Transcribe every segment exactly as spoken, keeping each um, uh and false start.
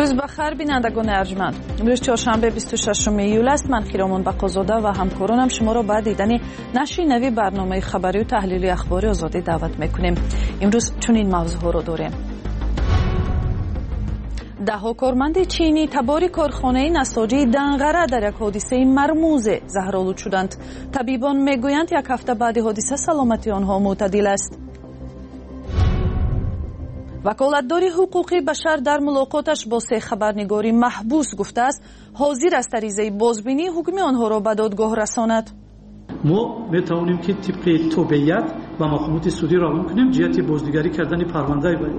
روز بخیر بینندگان ارجمند. امروز چهارشنبه بیست و ششم ایول است. من خیرامون بقازاده و همکارانم شما را به دیدن نشر نوی برنامه خبری و تحلیلی اخباری آزادی دعوت میکنیم. امروز چنین موضوعها را داریم. ده کارمند چینی تبار کارخانه نساجی دنقره در یک حادثه مرموز زهرآلود شدند. طبیبان میگویند یک هفته بعد حادثه سلامتی آنها معتدل است. وکالتدار حقوقی بشر در ملاقاتش با سه خبرنگاری محبوس گفته است حاضر است عریضه بازبینی حکم آنها را به دادگاه رساند. ما میتوانیم که طبق تابعیت و محکمات سودی روان کنیم جهت بازنگری کردن پرونده بیان.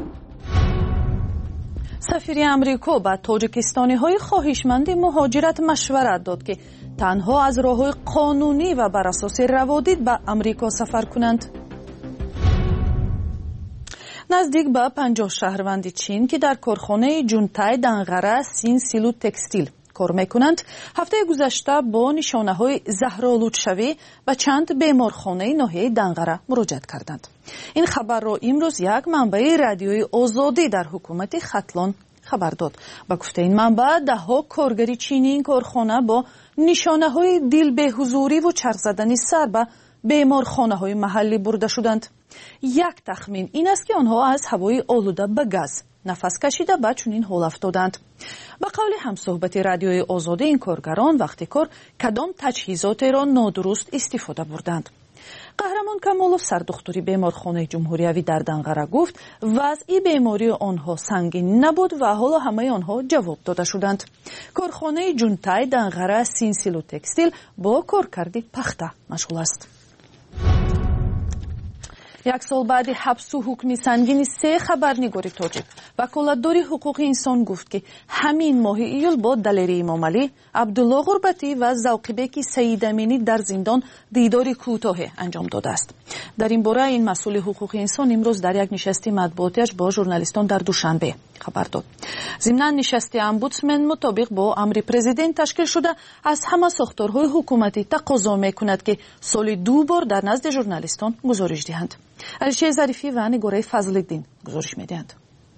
سفیر امریکا به تاجیکستانی های خواهشمند مهاجرت مشورت داد که تنها از راه‌های قانونی و بر اساس روادید به امریکا سفر کنند. نزدیک به پنجاه شهروند چین که در کارخانه جونتای دنقره سین سیلو تکستیل کار میکنند هفته گذشته با نشانه‌های زهرآلود شوی و چند بیمارخانه ناحیه دنقره مراجعت کردند. این خبر را امروز یک منبع رادیویی آزادی در حکومت ختلان خبر داد. با گفته این منبع ده‌ها کارگر چینی این کارخانه با نشانه‌های دل به حضوری و چرخ زدن سر به بیمارخانه‌های محلی برده شدند. یک تخمین این است که آنها از هوای آلوده به گاز نفس کشیده به چنین حال افتادند. به قول همصحبت رادیوی آزادی این کارگران وقتی کار کدام تجهیزات را نادرست استفاده بردند. قهرمان کمالوف سردختوری بیمارخانه جمهوریوی در دنقره گفت وضع بیماری آنها سنگین نبود و حالا همه آنها جواب داده شدند. کارخانه جونتای دنقره سین سیلو تکستیل با کارکردی پخته مشغول است. یک سال بعد حبس و حکم سنگین سه خبرنگار تاجیک وکالتدار حقوق انسان گفت که همین ماه ایول با دلیری امام علی، عبدالله غربتی و ذوقیبک سید امینی در زندان دیدار کوتاه انجام داده است. در این باره این مسئول حقوق انسان امروز در یک نشست مطبوعاتیش با ژورنالیستان در دوشنبه خبر داد. ضمن نشست امبودسمن مطابق با امر پرزیدنت تشکیل شده از همه ساختارهای حکومتی تقاضا میکند که سال دو بار در نزد ژورنالیستان گزارش دهند. علیشه ظریفی و نگاره فضل‌الدین گزارش میدهند.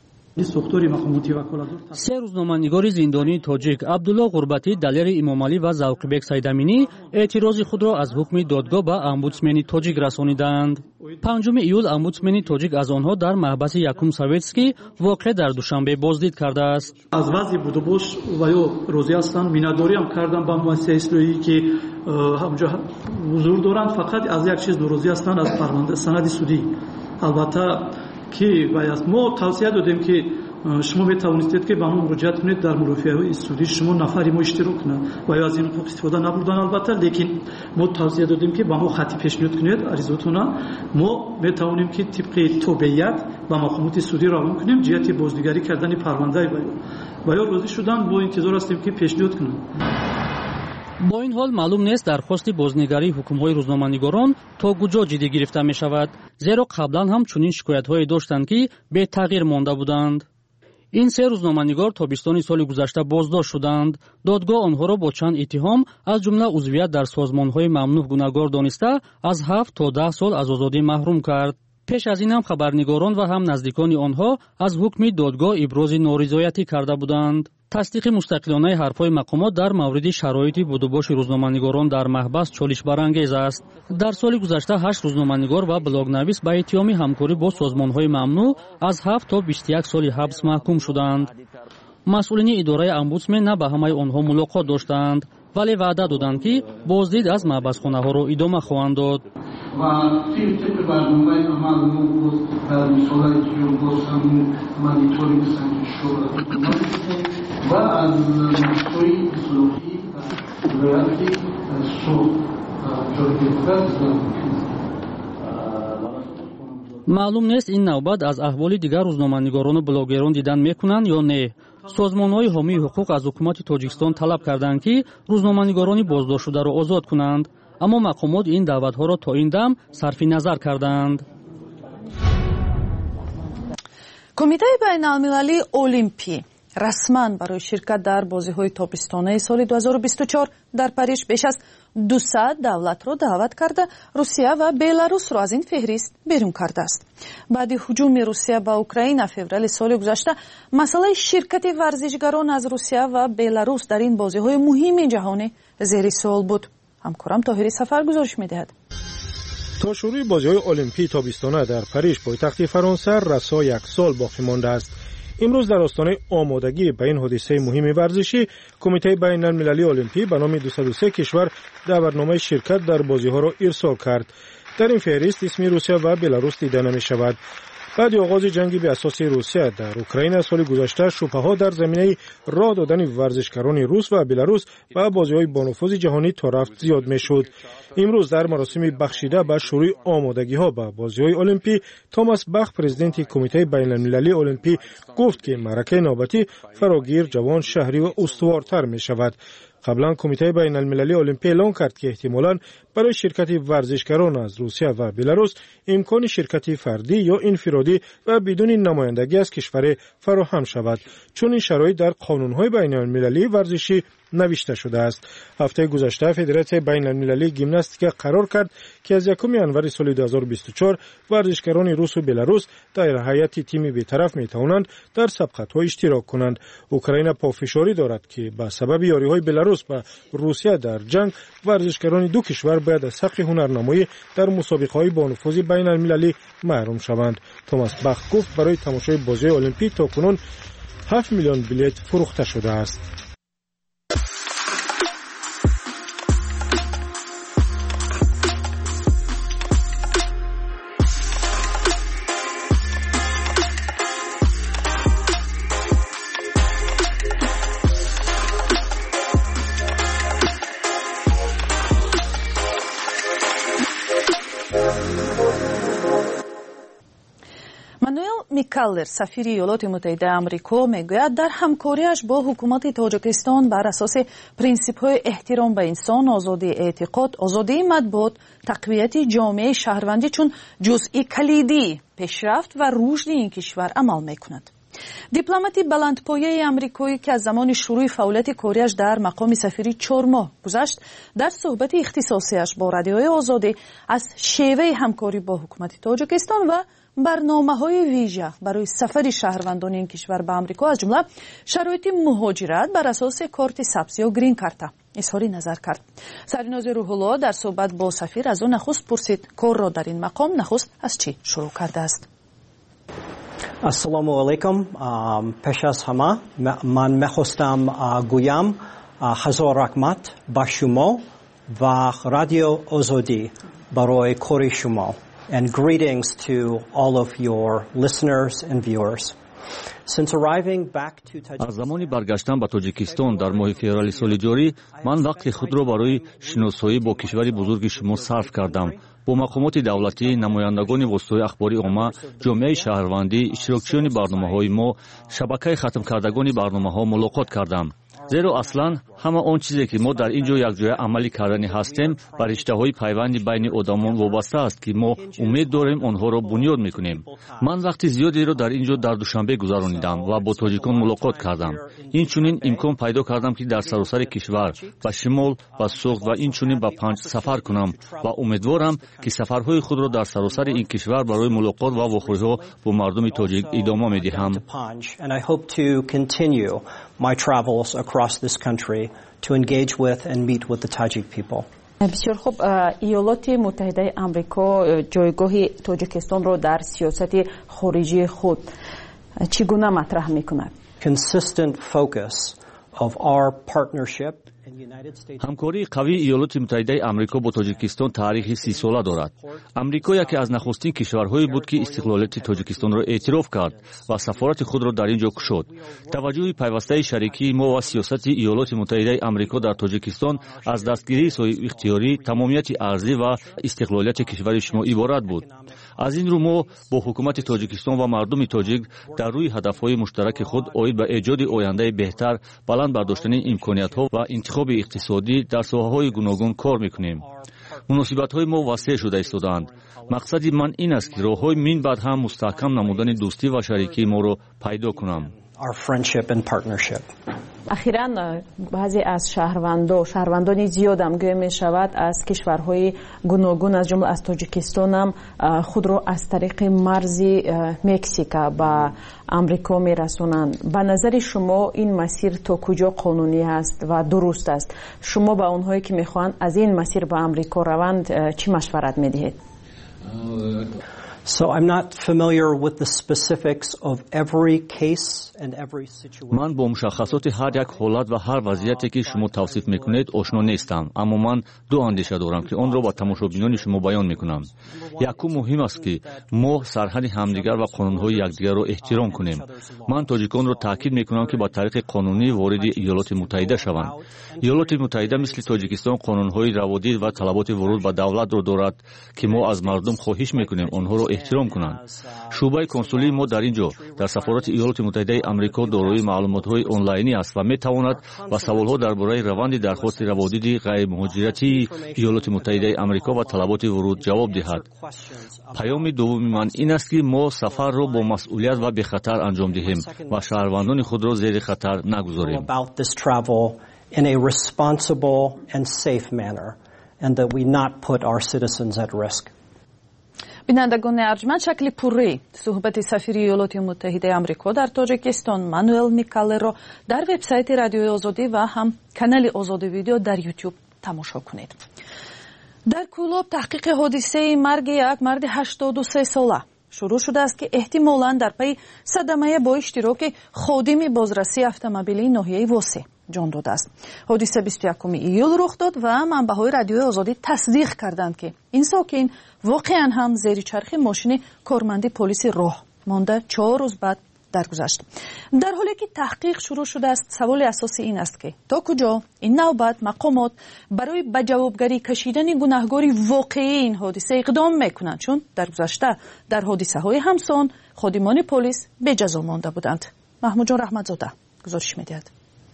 سه روزنامه‌نگار زندانی تاجیک عبدالله غربتی، دلیر امام علی و ذوقیبک سیدامینی اعتراض خود را از حکم دادگاه به امبودسمن تاجیک رسانیدند. پنجم ایول امبودسمن تاجیک از آنها در محبس یکم سویتسکی واقع در دوشنبه بازدید کرده است. از وضع بودوبوش و یا روزی هستند میناداری هم کردن با مؤسسه اصلاحی که همجا حضور دارند. فقط از یک چیز ناراضی هستند از پرونده سند سودی. البته که باید ما توصیه دادیم که شما میتوانید که با ما مراجعه کنید در مرافعه سودی شما نفری ما اشتراک کنید و یا از این حقوق استفاده نبردن. البته لیکن ما توصیه دادیم که با ما خطی پیشنهاد کنید عریضتون ما میتوانیم که طبق تابعیت و محکمات سودی روان کنیم جهت بازنگری کردن پرونده و یا راضی شدن با انتظار هستیم که پیشنهاد کنیم. با این حال معلوم نیست درخواست بازنگری حکم‌های روزنامه‌نگاران تا کجا جدی گرفته می شود، زیرا قبلا هم چنین شکایت‌هایی داشتند که به تغییر مانده بودند. این سه روزنامه‌نگار تابستان سال گذشته بازداشت شدند. دادگاه آنها را با چند اتهام از جمله عضویت در سازمان‌های ممنوع گناهکار دانسته از هفت تا ده سال از آزادی محروم کرد. پیش از این هم خبرنگاران و هم نزدیکان آنها از حکم دادگاه ابراز نارضایتی کرده بودند. تصدیق مستقلانه حرفهای مقامات در مورد شرایط بودوباش روزنامه‌نگاران در محبس چالش برانگیز است. در سال گذشته هشت روزنامه‌نگار و بلاگ‌نویس به اتهام همکاری با سازمان‌های ممنوع از هفت تا بیست و یک سال حبس محکوم شدند. مسئولین اداره امبودسمن نه به همه آنها ملاقات داشتند، ولی وعده دادند که بازدید از محبسخانه‌ها را ادامه خواهند داد. و طبق برنامه عمل ما در سالهای که گفتم مانیتورینگ سنجش و از مشتوی اصلاحی رویتی سو جایگاه معلوم نیست این نوبت از احوال دیگر روزنامه‌نگاران و بلاگران دیدن میکنند یا نه. سازمان‌های حامی حقوق از حکومت تاجیکستان طلب کردند که روزنامه‌نگاران بازداشت شده را آزاد کنند، اما مقامات این دعوت‌ها را تا این دم صرف نظر کردند. کمیته بین‌المللی المپی расман барои ширкат дар бозиҳои тобистонаи соли дуҳазору бисту чор дар Париж беш аз дусад давлатро даъват карда, Русия ва Беларусро аз ин феҳрист берун кардааст. баъди ҳуҷуми Русия ба Украина феврали соли гузашта, масъалаи ширкати варзишгарон аз Русия ва Беларус дар ин бозиҳои муҳими ҷаҳонӣ зери суол буд. ҳамкорам Тоҳири Сафар гузориш медиҳад. تا شروع بازی‌های المپیک تابستانه در پاریژ پایتخت فرانسه رسا یک سال باقی مانده است. امروز در آستانه آمادگی به این حادثه مهم ورزشی، کمیته بین المللی المپیک به نام دویست و سه کشور دعوتنامه شرکت در بازی‌ها را ارسال کرد. در این فهرست اسم روسیه و بلاروس دیده نمی‌شود. بعد آغاز جنگ به اساس روسیه در اوکراین سال گذشته، شبهه‌ها در زمینه راه دادن ورزشکاران روس و بلاروس به بازی‌های بانفوذ جهانی تا رفت زیاد می‌شد. امروز در مراسم بخشیده به شروع آمادگی‌ها به بازی‌های المپیک، توماس باخ پرزیدنت کمیته بین‌المللی المپیک گفت که معرکه نوبتی فراگیر، جوان، شهری و استوارتر می‌شود. قبلا کمیته بین المللی المپیک اعلام کرد که احتمالاً برای شرکت ورزشکاران از روسیه و بلاروس امکان شرکت فردی یا انفرادی و بدون نمایندگی از کشور فراهم شود، چون این شرایط در قانون‌های بین المللی ورزشی نوشته شده است. هفته گذشته فدراسیون بین المللی ژیمناستیک قرار کرد که از یکم ژانویه سال دو هزار و بیست و چهار ورزشکاران روس و بلاروس در هیئت تیم بی‌طرف می‌توانند در سبقت‌ها اشتراک کنند. اوکراین پافشاری دارد که به سبب یاری‌های بلاروس و روسیه در جنگ، ورزشکاران دو کشور باید از حق هنرنمایی در مسابقه‌های بانفوذ بین المللی محروم شوند. توماس باخ گفت برای تماشای بازی المپیک تاکنون هفت میلیون بلیت فروخته شده است. Микаллер, сафири Иёлоти Муттаҳидаи Амрико, мегӯяд дар ҳамкориаш бо ҳукумати Тоҷикистон бар асоси принсипҳои эҳтиром ба инсон, озодии эътиқод, озодии матбуот, тақвияти ҷомеаи шаҳрвандӣ чун ҷузъи калидии пешрафт ва рушди ин кишвар амал мекунад. дипломати баландпояи амрикоӣ ки аз замони шурӯъи фаъолияти кориаш дар мақоми сафирӣ чор моҳ гузашт, дар суҳбати ихтисосиаш бо радиои озодӣ аз шеваи ҳамкорӣ бо ҳукумати Тоҷикистон ва барномаҳои вижа барои сафари шаҳрвандони ин кишвар ба Амрико, аз ҷумла шароити муҳоҷират бар асоси корти сабз ё грин карта изҳори назар кард. Саринози Рӯҳулло дар суҳбат бо сафир аз ӯ нахуст пурсид корро дар ин мақом нахуст аз чӣ шурӯъ кардааст. ассалому алайкум. пеш аз ҳама ман мехостам гӯям ҳазор раҳмат ба шумо ва радио озодӣ барои кори шумо. And greetings to all of your listeners and viewers. Since arriving back to Tajikistan, аз замони баргаштан ба Тоҷикистон дар моҳи феврали соли ҷорӣ, ман вақти худро барои шиносоӣ бо кишвари бузурги шумо сарф кардам. бо мақомоти давлатӣ, намояндагони воситаҳои ахбори омма, ҷомеаи шаҳрвандӣ, иштирокчиёни барномаҳои мо, шабакаи хатмкардагони барномаҳо мулоқот кардам. зеро аслан ҳама он чизе ки мо дар ин ҷо якҷоя амалӣ кардани ҳастем ба риштаҳои пайванди байни одамон вобаста аст ки мо умед дорем онҳоро бунёд мекунем. ман вақти зиёдеро дар ин ҷо дар душанбе гузаронидам ва бо тоҷикон мулоқот кардам. инчунин имкон пайдо кардам ки дар саросари кишвар ба шимол, ба суғд ва инчунин ба панҷ сафар кунам ва умедворам ки сафарҳои худро дар саросари ин кишвар барои мулоқот ва вохӯриҳо бо мардуми тоҷик идома медиҳам. my travels across this country to engage with and meet with the Tajik people. بسیار خوب. ایالات متحده آمریکا جایگاه تاجیکستان را در سیاست خارجی خود چگونه مطرح می‌کند؟ Consistent focus of our partnership. ҳамкории қавии иёлоти муттаҳидаи амрико бо тоҷикистон таърихи сисола дорад. амрико яке аз нахустин кишварҳое буд ки истиқлолияти тоҷикистонро эътироф кард ва сафорати худро дар ин ҷо кушод. таваҷҷӯҳи пайвастаи шарикии мо ва сиёсати иёлоти муттаҳидаи амрико дар тоҷикистон аз дастгирии соҳибихтиёрӣ, тамомияти арзӣ ва истиқлолияти кишвари шумо иборат буд. аз ин рӯ мо бо ҳукумати тоҷикистон ва мардуми тоҷик дар рӯи ҳадафҳои муштараки худ оид ба эҷоди ояндаи беҳтар, баланд бардоштани имкониятҳо ва интихоби иқтисодӣ дар соҳаҳои гуногун кор мекунем. муносибатҳои мо васеъ шуда истодаанд. мақсади ман ин аст ки роҳҳои мин баъд ҳам мустаҳкам намудани дӯстӣ ва шарикии моро пайдо кунам. our friendship and partnership. اخیراً بعضی از شهروندان شهروندان زیاد هم گویا می شود از کشورهای گوناگون از جمله از تاجیکستان هم خود را از طریق مرز مکزیک به امریکا می رسونند. به نظر شما این مسیر تا کجا قانونی است و درست است؟ شما به اونهایی که میخوان از این مسیر به امریکا روند چی مشورت میدهید؟ So I'm not familiar with the specifics of every case and every situation. من با مشخصات هر یک حالت و هر وضعیتی که شما توصیف میکنید آشنا نیستم، اما من دو اندیشه دارم که آن را با تماشابینان شما بیان میکنم. یکم مهم است که ما سرحد همدیگر و قانونهای یکدیگر را احترام کنیم. من تاجیکان را تاکید میکنم که با طریق قانونی وارد ایالات متحده شوند. ایالات متحده مثل تاجیکستان قانونهای روادید و طلبات ورود به دولت را دارد که ما از مردم خواهش میکنیم آنها را احترام کنند. شعبه کنسولی ما در اینجا در سفارت ایالات متحده آمریکا دارای معلومات‌های آنلاینی است و میتواند با سوال‌ها درباره روند درخواست روادید غیر مهاجرتی ایالات متحده آمریکا و طلبات ورود جواب دهد. پیام دوم من این است که ما سفر را با مسئولیت و به خطر انجام دهیم و شهروندان خود را زیر خطر نگذاریم. In a responsible and safe manner, and that we not put our citizens at risk. بینندگان ارجمند، شکل پوری صحبت سفیر ایالات متحده آمریکا در تاجیکستان مانوئل میکالر را در وبسایت رادیوی آزادی و هم کانال آزادی ویدیو در یوتیوب تماشا کنید. در کولوب تحقیق حادثه مرگ یک مرد هشتاد و سه ساله شروع شده است که احتمالاً در پی صدمه با اشتراک خادم بازرسی اتومبیلی ناحیه واسه جان داده است. حادثه بیست و یکم ایول رخ داد و منبع‌های رادیوی آزادی تصدیق کردند که این ساکن واقعاً هم زیر چرخ ماشین کارمند پلیس راه مانده چهار روز بعد درگذشت. در حالی که تحقیق شروع شده است، سوال اساسی این است که تا کجا این نوبت مقامات برای به جوابگری کشیدن گناهکاری واقعی این حادثه اقدام میکنند، چون در گذشته در حادثه های همسان خادمان پلیس به جزا مانده بودند. محمود جان رحمتزاده گزارش میدهد.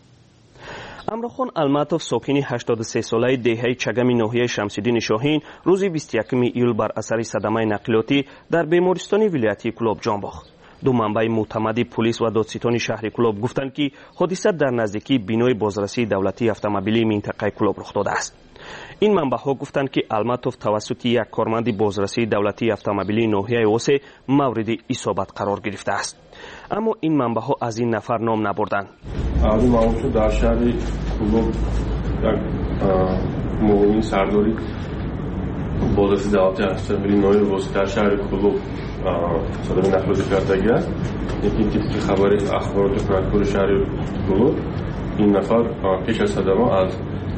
امرخان الماتوف ساکن هشتاد و سه ساله دهه چگم ناحیه شمس‌الدین شاهین روز بیست و یکم ایول بر اثر صدمه نقلیاتی در بیمارستان ولایتی کلوب جان باخت. دو منبع معتمد پلیس و دادستان شهر کلوب گفتند که حادثه در نزدیکی بینای بازرسی دولتی اتومبیلی منطقه کلوب رخ داده است. این منبع‌ها گفتند که الماتوف توسط یک کارمند بازرسی دولتی اتومبیلی ناحیه واسه مورد اصابت قرار گرفته است. اما این منبع‌ها از این نفر نام نبردند. اون معروف در شهر کلوب در موقعین سرداری بازرسی دولتی اتومبیلی ناحیه واسه در شهر کلوب صدمه نقلیاتی کردگی است. این تیپ خبر اخبارات پرکور شهر کلوب این نفر پیش از صدمه از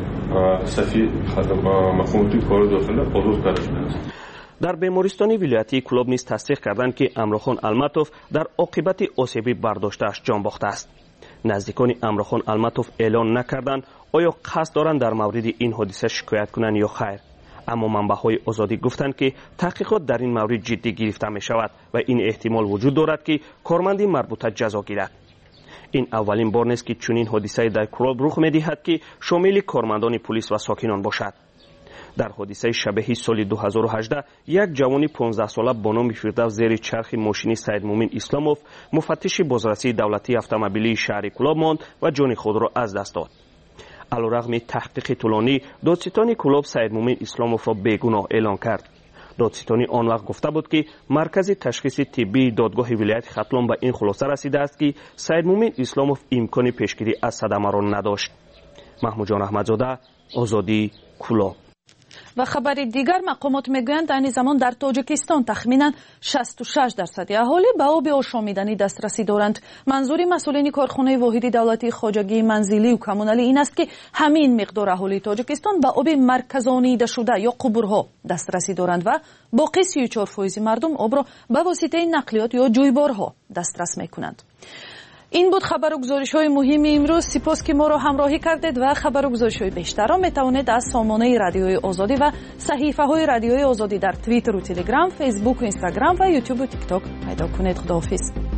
صفی مخموتی کار داخل آزاد کرده شده است. در بیمارستان ولایتی کلوب نیز تصدیق کردند که امرخان الماتوف در عاقبت آسیبی برداشته‌اش جان باخته است. نزدیکان امرخان الماتوف اعلان نکردند آیا قصد دارند در مورد این حادثه شکایت کنند یا خیر. اما منبع‌های آزادی گفتند که تحقیقات در این مورد جدی گرفته می شود و این احتمال وجود دارد که کارمندی مربوطه جزا گیرد. این اولین بار نیست که چنین حادثه در کلوب رخ می‌دهد که شامل کارمندان پلیس و ساکنان باشد. در حادثه شبیه سال دو هزار و هجده یک جوان پانزده ساله با نام فردوس زیر چرخ ماشین سید مومن اسلاموف مفتش بازرسی دولتی اتومبیلی شهر کلوب ماند و جان خود را از دست داد. علیرغم تحقیق طولانی دادستان کلوب سید مومن اسلاموف را بیگناه اعلان کرد. دادستانی آن وقت گفته بود که مرکز تشخیص طبی دادگاه ولایت ختلان به این خلاصه رسیده است که سید مومن اسلاموف امکان پیشگیری از صدمه را نداشت. محمود جان احمدزاده، آزادی، کلوب. و خبر دیگر مقامات میگویند در این زمان در تاجیکستان تخمینا شصت و شش درصد اهالی به آب آشامیدنی دسترسی دارند. منظور مسئولین کارخانه واحد دولتی خواجگی منزلی و کمونالی این است که همین مقدار اهالی تاجیکستان به آب مرکزانیده شده یا قبورها دسترسی دارند و باقی سی و چهار درصد مردم آب را به واسطه نقلیات یا جویبارها دسترس میکنند. این بود خبر و گزارش های مهم امروز. سپاس که ما را همراهی کردید و خبر و گزارش های بیشتر را میتوانید از سامانه رادیوی آزادی و صحیفه های رادیوی آزادی در توییتر و تلگرام، فیسبوک و اینستاگرام و یوتیوب و تیک تاک پیدا کنید. خداحافظ.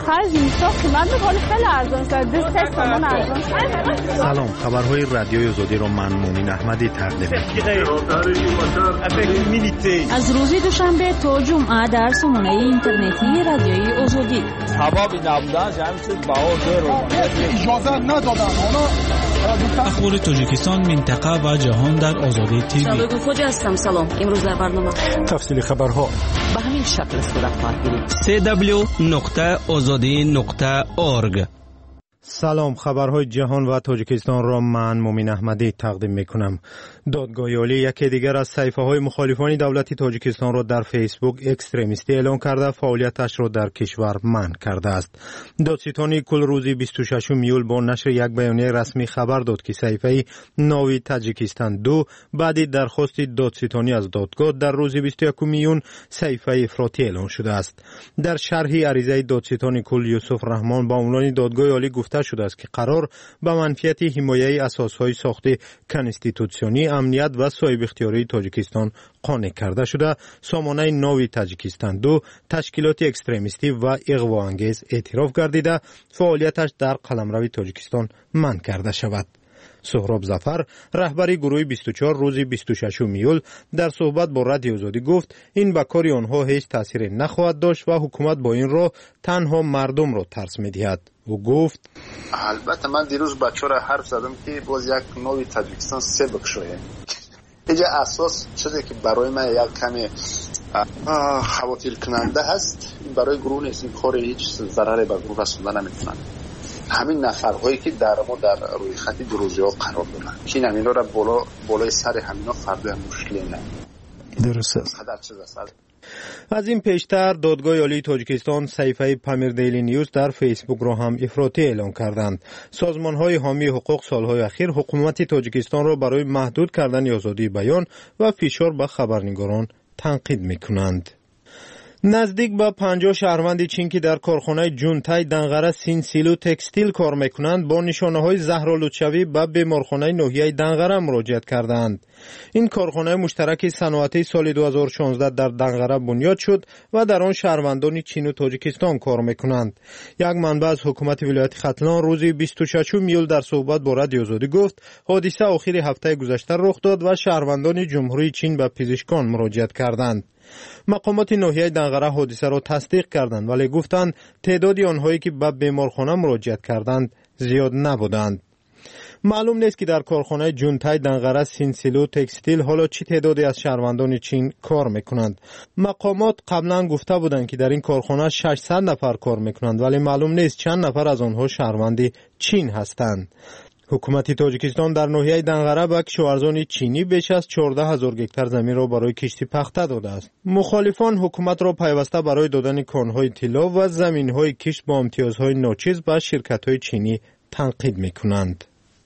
خرج میساخت قیمت ولی خیلی ارزان است. دست تومان ارزان. سلام، خبرهای رادیوی آزادی را من مومین احمدی تقدیم می‌کنم. از روز دوشنبه تا جمعه در سامانه اینترنتی رادیوی آزادی. سبب نبودن همین چیز باور رو اجازه ندادن. اخبار تاجیکستان، منطقه و جهان در آزادی تیوی. سلام فوجی هستم. سلام. امروز در برنامه تفصیل خبرها به همین شکل صورت خواهد گرفت. سی دبلیو نقطه آزادی نقطه اورگ. سلام، خبرهای جهان و تاجیکستان را من مومین احمدی تقدیم میکنم. دادگاه عالی یکی دیگر از صحیفه های مخالفان دولتی تاجیکستان را در فیسبوک اکستریمیستی اعلام کرده فعالیتش را در کشور منع کرده است. دادستانی کل روزی بیست و ششم ایول با نشر یک بیانیه رسمی خبر داد که صحیفه ناوی تاجیکستان دو بعد درخواست دادستانی از دادگاه در روز بیست و یکم ایون صحیفه افراطی اعلام شده است. در شرح عریضه دادستانی کل یوسف رحمان با عنوان دادگاه عالی گفته شده است که قرار به منفیت حمایه اساسهای ساخت کنستیتوسیونی، امنیت و صاحب اختیاری تاجیکستان قانع کرده شده سامانه ناوی تاجیکستان دو تشکیلات اکستریمیستی و اغواانگیز اعتراف گردیده فعالیتش در قلمرو تاجیکستان منع کرده شود. سهراب ظفر رهبری گروه بیست و چهار روز بیست و ششم ایول در صحبت با رادیو آزادی گفت این به کار آنها هیچ تاثیر نخواهد داشت و حکومت با این راه تنها مردم را ترس می‌دهد. او گفت البته من دیروز بچه را حرف زدم که باز یک نوعی تاجیکستان سه بکشویه. اینجا اساس چیزی که برای من یک کمی خواطر کننده هست، این برای گروه نیست، این کار هیچ ضرری به گروه رسوندن نمیتونن. همین نفرهایی که در ما در روی خط دروزی ها قرار دارن که همینا را بالا بالای سر همینا فردا مشکلی نه. درست است. از این پیشتر دادگاه عالی تاجیکستان صحیفه پامیر دیلی نیوز در فیسبوک را هم افراطی اعلام کردند. سازمان‌های حامی حقوق سالهای اخیر حکومت تاجیکستان را برای محدود کردن آزادی بیان و فشار به خبرنگاران تنقید می‌کنند. نزدیک به پنجاه شهروند چین که در کارخانه جونتای دنغره سین سیلو تکستیل کار میکنند با نشانه‌های زهرآلودشوی به بیمارخانه ناحیه دنغره مراجعت کردند. این کارخانه مشترک صنعتی سال دو هزار و شانزده در دنغره بنیاد شد و در آن شهروندان چین و تاجیکستان کار میکنند. یک منبع از حکومت ولایت ختلان روز بیست و ششم ایول در صحبت با رادیو آزادی گفت حادثه آخر هفته گذشته رخ داد و شهروندان جمهوری چین به پزشکان مراجعت کردند. مقامات ناحیه دنغره حادثه را تصدیق کردند ولی گفتند تعداد آنهایی که به بیمارخانه مراجعت کردند زیاد نبودند. معلوم نیست که در کارخانه جونتای دنغره سینسیلو تکستیل حالا چه تعدادی از شهروندان چین کار میکنند. مقامات قبلا گفته بودند که در این کارخانه ششصد نفر کار میکنند ولی معلوم نیست چند نفر از آنها شهروند چین هستند. حکومت تاجیکستان در ناحیه دنغره به کشاورزان چینی بیش از چهارده هزار گکتار زمین را برای کشتی پخته داده است. مخالفان حکومت را پیوسته برای دادن کانهای طلا و زمینهای کشت با امتیازهای ناچیز به شرکت‌های چینی تنقید می‌کنند.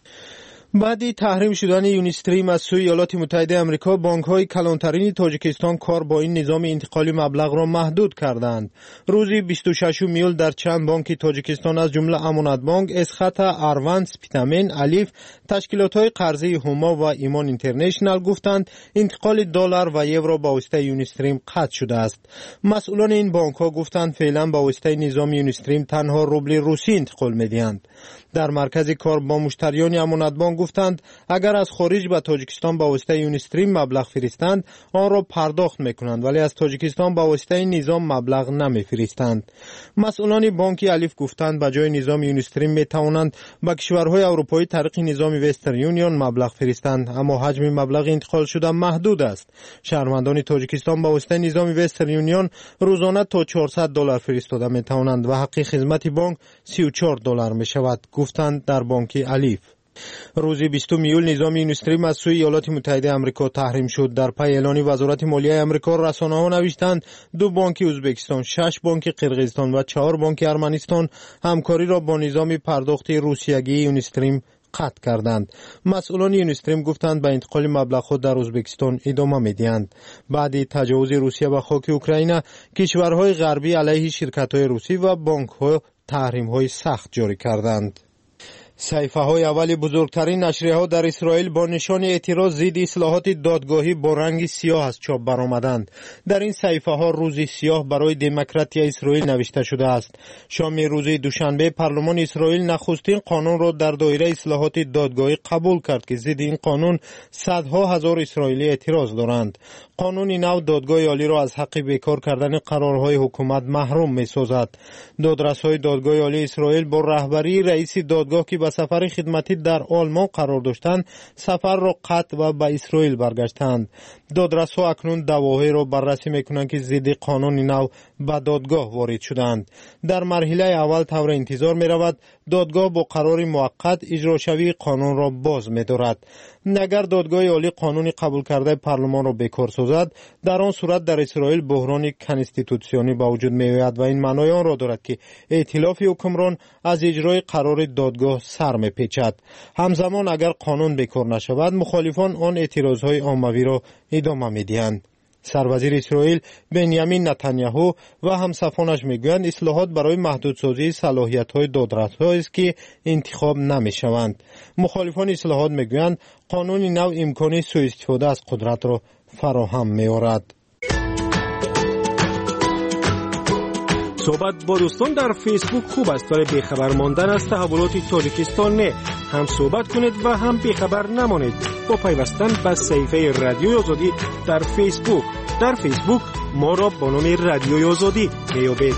بعدی تحریم شدن یونیستریم از سوی ایالات متحده آمریکا، بانک‌های کلانترین تاجیکستان کار با این نظام انتقالی مبلغ را محدود کردند. روز بیست و ششم ایول در چند بانک تاجیکستان از جمله امانت بانک، اسخط، اروند، سپیتامین، الیف، تشکیلات‌های قرضه هوما و ایمان اینترنشنال گفتند انتقال دلار و یورو با واسطه یونیستریم قطع شده است. مسئولان این بانک‌ها گفتند فعلا با واسطه نظام یونیستریم تنها روبل روسی انتقال می‌دهند. در مرکز کار با مشتریان امانت بانک گفتند اگر از خارج به تاجیکستان با واسطه یونیستریم مبلغ فرستند آن را پرداخت میکنند ولی از تاجیکستان با واسطه این نظام مبلغ نمیفرستند. مسئولان بانک الیف گفتند به جای نظام یونیستریم میتوانند به کشورهای اروپایی طریق نظام وسترن یونیون مبلغ فرستند اما حجم مبلغ انتقال شده محدود است. شهروندان تاجیکستان با واسطه نظام وسترن یونیون روزانه تا چهارصد دلار فرستاده میتوانند و حق خدمت بانک سی و چهار دلار میشود، گفتند در بانک الیف. روز بیستم ایول نظام یونیستریم از سوی ایالات متحده آمریکا تحریم شد. در پی اعلان وزارت مالیه آمریکا رسانه‌ها نوشتند دو بانک ازبکستان، شش بانک قرقیزستان و چهار بانک ارمنستان همکاری را با نظام پرداخت روسیگی یونیستریم قطع کردند. مسئولان یونیستریم گفتند به انتقال مبلغ در ازبکستان ادامه می‌دهند. بعد تجاوز روسیه به خاک اوکراین، کشورهای غربی علیه شرکت‌های روسی و بانک‌ها تحریم‌های سخت جاری کردند. صحیفه‌های اول بزرگترین نشریه‌ها در اسرائیل با نشان اعتراض ضد اصلاحات دادگاهی با رنگ سیاه از چاپ برآمدند. در این صحیفه‌ها روزی سیاه برای دموکراسی اسرائیل نوشته شده است. شام روز دوشنبه پارلمان اسرائیل نخستین قانون را در دایره اصلاحات دادگاهی قبول کرد که ضد این قانون صدها هزار اسرائیلی اعتراض دارند. قانون نو دادگاه عالی را از حق بیکار کردن قرارهای حکومت محروم می‌سازد. دادرس‌های دادگاه عالی اسرائیل با رهبری رئیس دادگاه که به سفر خدمتی در آلمان قرار داشتند سفر را قطع و به اسرائیل برگشتند. دادرس‌ها اکنون دعواهایی را بررسی می‌کنند که ضد قانون نو به دادگاه وارد شدند. در مرحله اول طور انتظار می‌رود دادگاه با قرار موقت اجراشوی قانون را باز می‌دارد. اگر دادگاه عالی قانون قبول کرده پارلمان را بیکار سازد، در آن صورت در اسرائیل بحران کنستیتوسیونی به وجود می‌آید و این معنای آن را دارد که ائتلاف حکمران از اجرای قرار دادگاه سر می‌پیچد. همزمان اگر قانون بیکار نشود، مخالفان آن اعتراضهای عمومی را ادامه می‌دهند. سروزیر اسرائیل بنیامین نتانیاهو و همصفانش میگویند اصلاحات برای محدودسازی صلاحیت‌های دادرس‌ها است که انتخاب نمی‌شوند. مخالفان اصلاحات میگویند قانون نو امکان سوء استفاده از قدرت را فراهم می‌آورد. صحبت با دوستان در فیسبوک خوب است، ولی بیخبر ماندن از تحولات تاجیکستان نه. هم صحبت کنید و هم بیخبر نمانید با پیوستن به صفحه رادیوی آزادی در فیسبوک. در فیسبوک ما را با نام رادیوی آزادی میابید.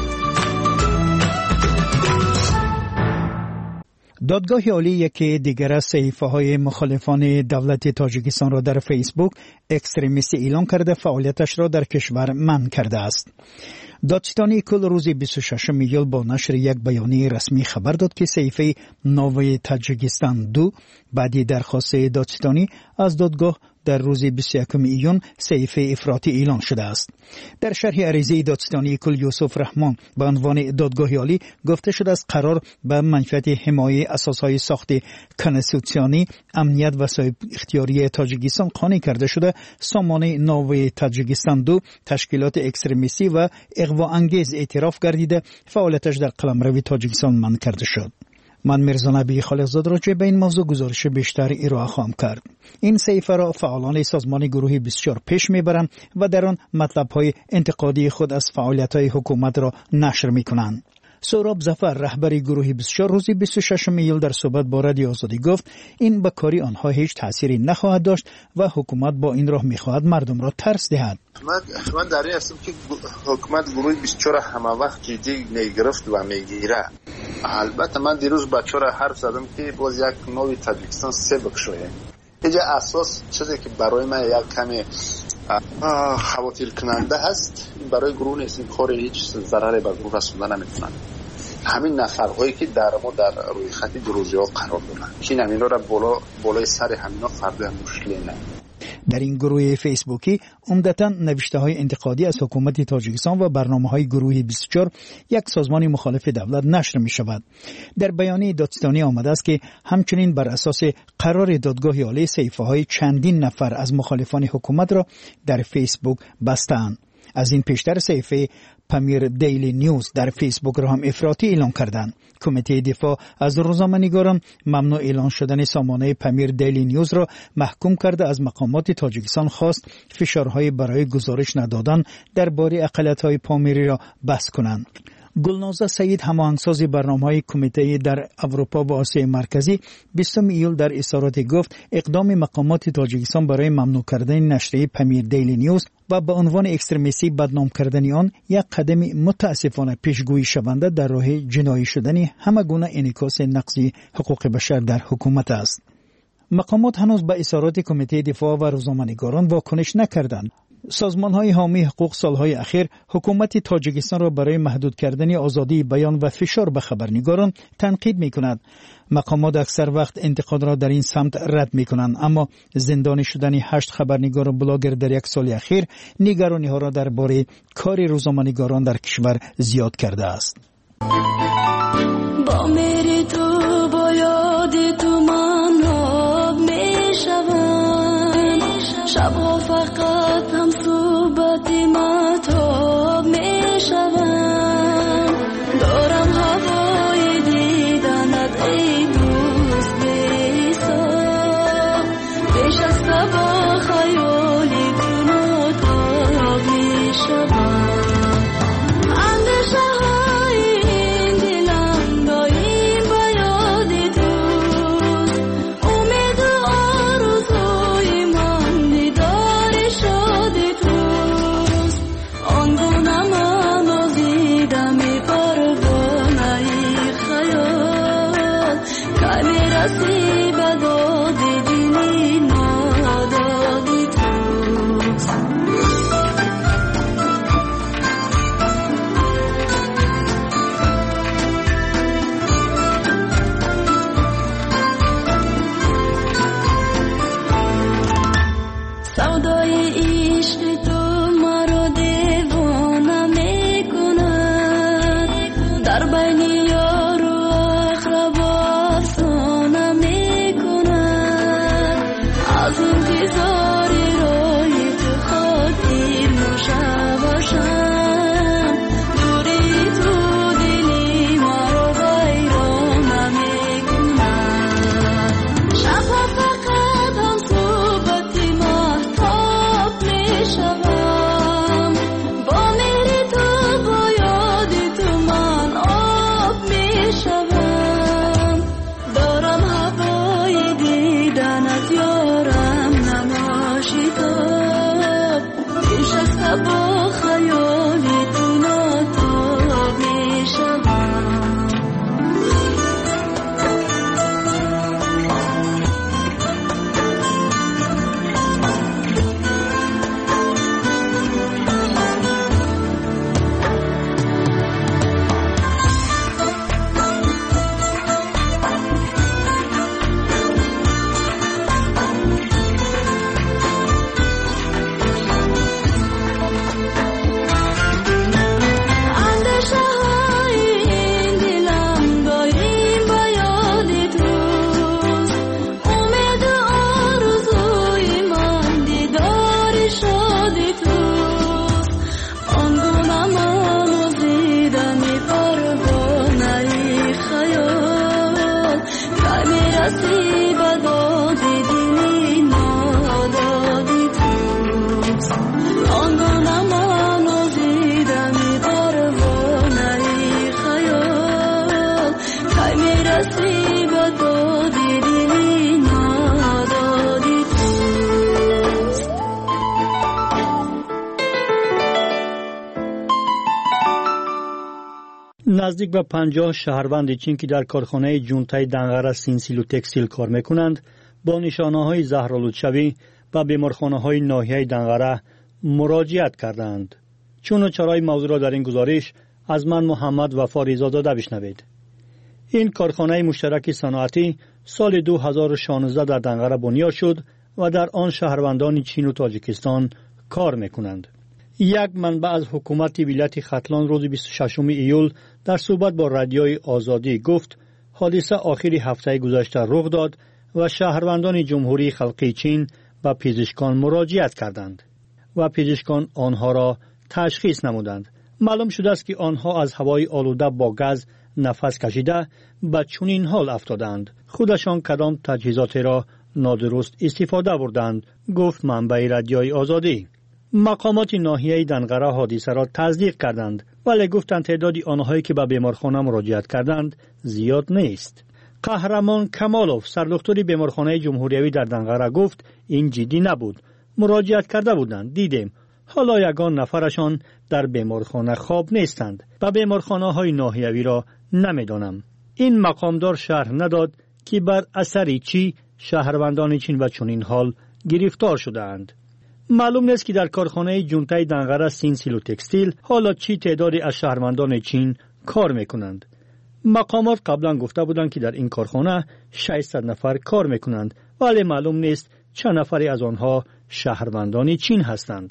دادگاه عالی یکی دیگر از صحیفه‌های مخالفان دولت تاجیکستان را در فیسبوک اکستریمیستی اعلام کرده فعالیتش را در کشور منع کرده است. دادستانی کل روز بیست و ششم ایول با نشر یک بیانیه رسمی خبر داد که صحیفه نوی تاجیکستان دو بعدی درخواست دادستانی از دادگاه در روز بیست و یکم ایون صحیفه افراطی اعلان شده است. در شرح عریضه دادستانی کل یوسف رحمان به عنوان دادگاه عالی گفته شده است قرار به منفعت حمایت اساسهای ساخت کنستیتوسیونی، امنیت و صاحب اختیاری تاجیکستان قانع کرده شده سامانه نوی تاجیکستان دو تشکیلات اکستریمیستی و اغوا انگیز اعتراف گردیده فعالیتش در قلمرو تاجیکستان منع کرده شد. من میرزا نبی خالقزاد راجع به این موضوع گزارش بیشتر ارائه خواهم کرد. این صحیفه را فعالان سازمان گروه بیست و چهار پیش میبرند و در آن مطلب‌های انتقادی خود از فعالیت‌های حکومت را نشر میکنند. سهراب ظفر رهبر گروه بیست و چهار روز بیست و ششم ایول در صحبت با رادیو آزادی گفت این به کاری آنها هیچ تأثیری نخواهد داشت و حکومت با این راه میخواهد مردم را ترس دهد. من من در این هستم که حکومت گروه بیست و چهار همه وقت جدی میگرفت و میگیره. البته من دیروز بچه را حرف زدم که باز یک نوی تاجیکستان سه بخشویه. اینجا اساس چیزی که برای من یک کمی خواطر کننده هست، این برای گروه نیست، این کار هیچ ضرری به گروه رسوندن نمیتونن. همین نفرهایی که در ما در روی خط دروزی ها قرار دارن که همین را بالا بالای سر همینا فرد مشکلی نه. در این گروه فیسبوکی عمدتاً نوشته های انتقادی از حکومت تاجیکستان و برنامه های گروه بیست و چهار یک سازمان مخالف دولت نشر می شود. در بیانیه دادستانی آمده است که همچنین بر اساس قرار دادگاه عالی صحیفه های چندین نفر از مخالفان حکومت را در فیسبوک بستند. از این پیشتر صحیفه پامیر دیلی نیوز در فیسبوک را هم افراطی اعلام کردند. کمیته دفاع از روزنامه‌نگاران ممنوع اعلان شدن سامانه پامیر دیلی نیوز را محکوم کرده از مقامات تاجیکستان خواست فشارهای برای گزارش ندادن درباره اقلیت‌های پامیری را بس کنند. گلنازه سعید هماهنگساز برنامه‌های کمیته در اروپا و آسیای مرکزی بیستم ایول در اظهاراتی گفت اقدام مقامات تاجیکستان برای ممنوع کردن نشریه پامیر دیلی نیوز و به عنوان اکستریمیستی بدنام کردن آن یک قدم متاسفانه پیشگویی شونده در راه جنایی شدن همه گونه انعکاس نقضی حقوق بشر در حکومت است. مقامات هنوز به اظهارات کمیته دفاع و روزنامه‌نگاران واکنش نکردند. سازمان‌های حامی حقوق سالهای اخیر حکومت تاجیکستان را برای محدود کردن آزادی بیان و فشار به خبرنگاران تنقید می‌کند. مقامات اکثر وقت انتقاد را در این سمت رد می‌کنند، اما زندانی شدن هشت خبرنگار و بلاگر در یک سال اخیر نگرانی‌ها را درباره کار روزنامه‌نگاران در کشور زیاد کرده است. با میری تو با یاد تو من آب میشوم، شب‌ها فقط هم صحبت مهتاب میشوم، دارم هوای دیدنت ای دور نزدیک به پنجاه شهروند چین که در کارخانه جونتای دنغره سینسیل و تکستیل کار میکنند با نشانه‌های زهرآلودشوی و بیمارخانه‌های ناحیه دنغره مراجعت کردند. چون و چرای موضوع را در این گزارش از من محمد وفا رضاداده بشنوید. این کارخانه مشترک صنعتی سال دو هزار و شانزده در دنغره بنیاد شد و در آن شهروندان چین و تاجیکستان کار میکنند. یک منبع از حکومت ولایت ختلان روز بیست و ششم ایول در صحبت با رادیوی آزادی گفت حادثه آخر هفته گذشته رخ داد و شهروندان جمهوری خلقی چین و پزشکان مراجعت کردند و پزشکان آنها را تشخیص نمودند. معلوم شده است که آنها از هوای آلوده با گاز نفس کشیده به چنین حال افتادند. خودشان کدام تجهیزات را نادرست استفاده بردند، گفت منبع رادیوی آزادی. مقامات ناحیه دنغره حادثه را تصدیق کردند ولی گفتند تعدادی آنهایی که به بیمارخانه مراجعت کردند زیاد نیست. قهرمان کمالوف سردکتر بیمارخانه جمهوریوی در دنغره گفت این جدی نبود. مراجعت کرده بودند، دیدیم. حالا یگان نفرشان در بیمارخانه خواب نیستند. به بیمارخانه های ناحیوی را نمیدانم. این مقامدار شرح نداد که بر اثر چی شهروندان چین و چنین حال گرفتار شدهاند. معلوم نیست که در کارخانه جونتای دنغره سینسیل و تکستیل حالا چی تعدادی از شهروندان چین کار میکنند. مقامات قبلا گفته بودند که در این کارخانه ششصد نفر کار میکنند ولی معلوم نیست چند نفری از آنها شهروندان چین هستند.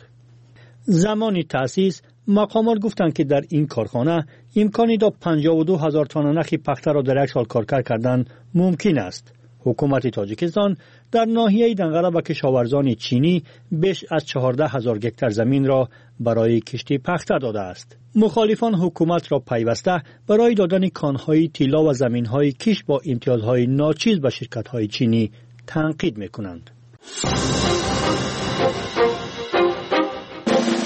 زمانی تأسیس مقامات گفتند که در این کارخانه امکانی دا پنجاه و دو هزار تن نخ پخته را در یک سال کار کردن ممکن است. حکومت تاجیکستان در ناحیه دنغره و کشاورزان چینی بیش از چهارده هزار گکتار زمین را برای کشتی پخته داده است. مخالفان حکومت را پیوسته برای دادن کانهای طلا و زمینهای کش با امتیازهای ناچیز به شرکت‌های چینی تنقید می‌کنند.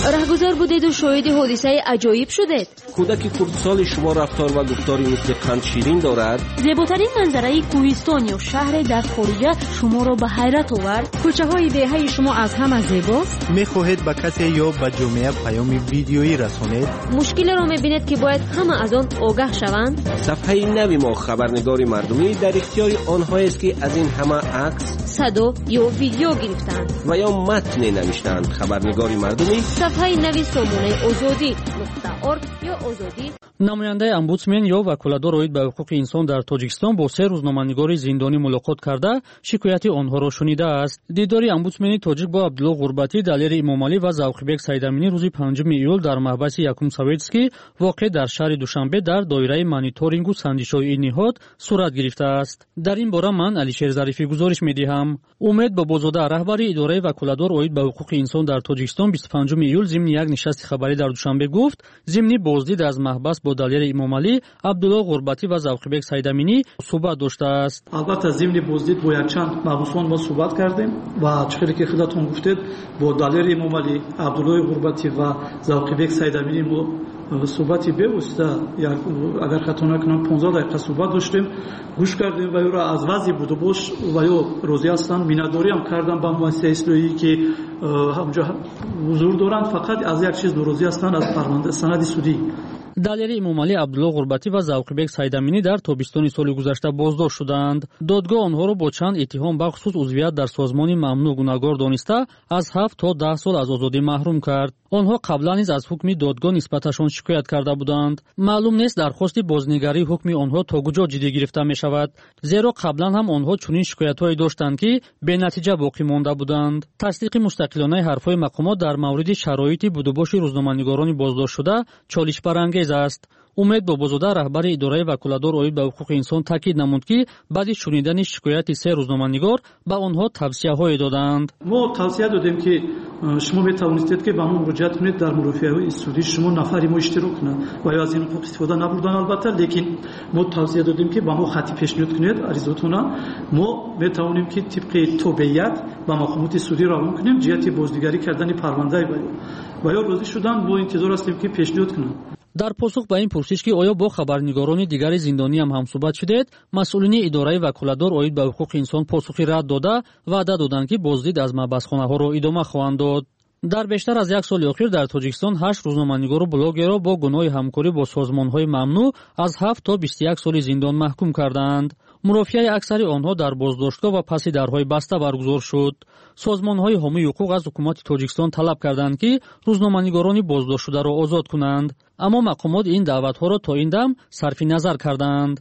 راهگذار بودید و شاهد حادثه عجایب شدید. کودک خردسال شما رفتار و گفتاری مثل قند شیرین دارد. زیباترین منظره کوهستان یا شهر در خارجه شما را به حیرت آورد. کوچه های دهه شما از همه زیباست. میخواهید به کسی یا به جامعه پیام ویدیویی رسانید؟ مشکل را میبینید که باید همه از آن آگاه شوند. صفحه نوی ما خبرنگاری مردمی در اختیار آنهایی است که از این همه عکس، صدا یا ویدیو گرفتند و یا متن نوشتند. خبرنگاری مردمی صفحه نوی سامانه آزادی نقطه ارگ یا آزادی. намояндаи омбудсмен ё ваколадор оид ба ҳуқуқи инсон дар тоҷикистон бо се рӯзноманигори зиндонӣ мулоқот карда шикояти онҳоро шунидааст. дидори омбудсмени тоҷик бо абдулло ғурбатӣ, далери имомалӣ ва завқибек сайдаминӣ рӯзи панҷуми июл дар маҳбаси якум советскӣ воқеъ дар шаҳри душанбе дар доираи мониторингу сандишҳои ин ниҳод сурат гирифтааст. дар ин бора ман алишер зарифӣ гузориш медиҳам. умед бобозода раҳбари идораи ваколадор оид ба ҳуқуқи инсон дар тоҷикистон бисту панҷуми июл зимни як нишасти хабарӣ дар душанбе гуфт зимни боздид аз маҳбас бо далери имомалӣ, абдулло ғурбатӣ ва завқибек сайдаминӣ суҳбат доштааст. албатта зимни боздид бо якчанд маҳбусон мо суҳбат кардем ва чӣ ки худатон гуфтед бо далери имомалӣ, абдуллои ғурбатӣ ва завқибек сайдаминӣ мо суҳбати бевосита агар хато накунам понздаҳ дақиқа суҳбат доштем, гӯш кардем ва ёро аз вазъи будубош ва ё розӣ ҳастанд. миннатдориам кардам ба муассисаи ислоҳӣ ки ҳамҷо ҳузур доранд, фақат аз як чиз норозӣ ҳастанд, аз парванда санади судӣ. далери имомалӣ, абдулло ғурбатӣ ва завқибек сайдаминӣ дар тобистони соли гузашта боздошт шуданд. додгоҳ онҳоро бо чанд иттиҳом бахусус узвият дар созмони мамнӯъ гунahгор дониста аз ҳафт то даҳ сол аз озодӣ маҳрум кард. онҳо қаблан низ аз ҳукми додгоҳ нисбаташон шикоят карда буданд. маълум нест дархости бознигарии ҳукми онҳо то куҷо ҷиддӣ гирифта мешавад, зеро қаблан ҳам онҳо чунин шикоятҳое доштанд ки бенатиҷа боқӣ монда буданд. тасдиқи мустақилонаи ҳарфҳои мақомот дар мавриди шароити будубоши рӯзноманигорони боздоштшуда чолишбарангез аст. умед бобозода раҳбари идораи ваколадор оид ба ҳуқуқи инсон таъкид намуд ки баъди шунидани шикояти се рӯзноманигор ба онҳо тавсияҳое доданд. мо тавсия додем ки шумо метавонистед ки ба мо муроҷиат кунед дар мурофиаҳои судӣ, шумо нафари мо иштирок кунад ва ё аз ин ҳуқуқ истифода набурдан. албатта лекин мо тавсия додем ки ба мо хати пешниҳод кунед аризотона, мо метавонем ки тибқи тобеият ба мақомоти судӣ равон кунем ҷиҳати боздигарӣ кардани парвандаи ва ё ва ё розӣ шудан бо интизор ҳастем ки пешниҳод кунанд. дар посух ба ин пурсиш ки оё бо хабарнигорони дигари зиндониам ҳамсуҳбат шудед, масъулини идораи ваколадор оид ба ҳуқуқи инсон посухи рад дода ваъда доданд ки боздид аз маҳбасхонаҳоро идома хоҳанд дод. дар бештар аз як соли охир дар тоҷикистон ҳашт рӯзноманигору блогерро бо гуноҳи ҳамкорӣ бо созмонҳои мамнӯъ аз ҳафт то бисту як соли зиндон маҳкум карданд. мурофиаи аксари онҳо дар боздоштгоҳ ва паси дарҳои баста баргузор шуд. созмонҳои ҳомии ҳуқуқ аз ҳукумати тоҷикистон талаб карданд ки рӯзноманигорони боздоштшударо озод кунанд, аммо мақомот ин даъватҳоро то ин дам сарфи назар карданд.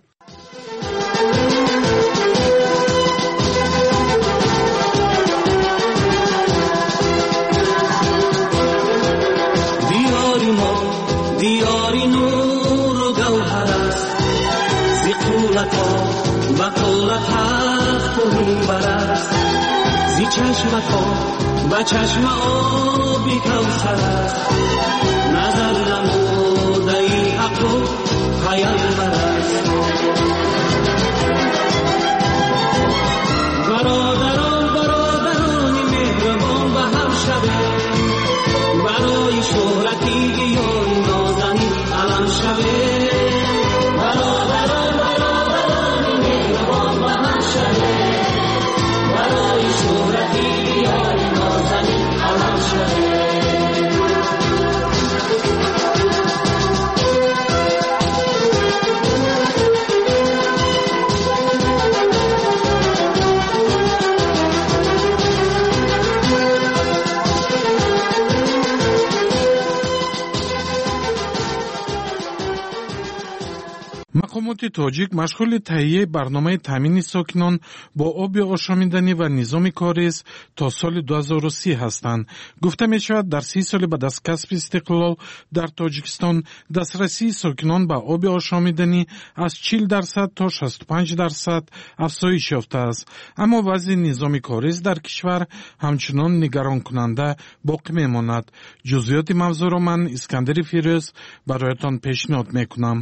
دیاری نور و گوهر است زی قولتا و قولت هفت و میبر است زی چشمتا و چشم آبی کوثر است نظر نموده ای حق و پیامبر است برادران برادران مهربان و هم شبه برای شهرتی بیاری نازنی علم شوه برادران برادران مهربان و هم شوه برای شهرتی بیاری نازنی علم شوه мақомоти тоҷик машғули таҳияи барномаи таъмини сокинон бо оби ошомиданӣ ва низоми корез то соли ду ҳазору си ҳастанд. гуфта мешавад дар си соли баъд аз касби истиқлол дар тоҷикистон дастрасии сокинон ба оби ошомиданӣ аз чил дарсад то шасту панҷ дарсад афзоиш ёфтааст. аммо вазъи низоми корез дар кишвар ҳамчунон нигаронкунанда боқӣ мемонад. ҷузъиёти мавзӯъро ман Искандари Фирӯз бароятон пешниҳод мекунам.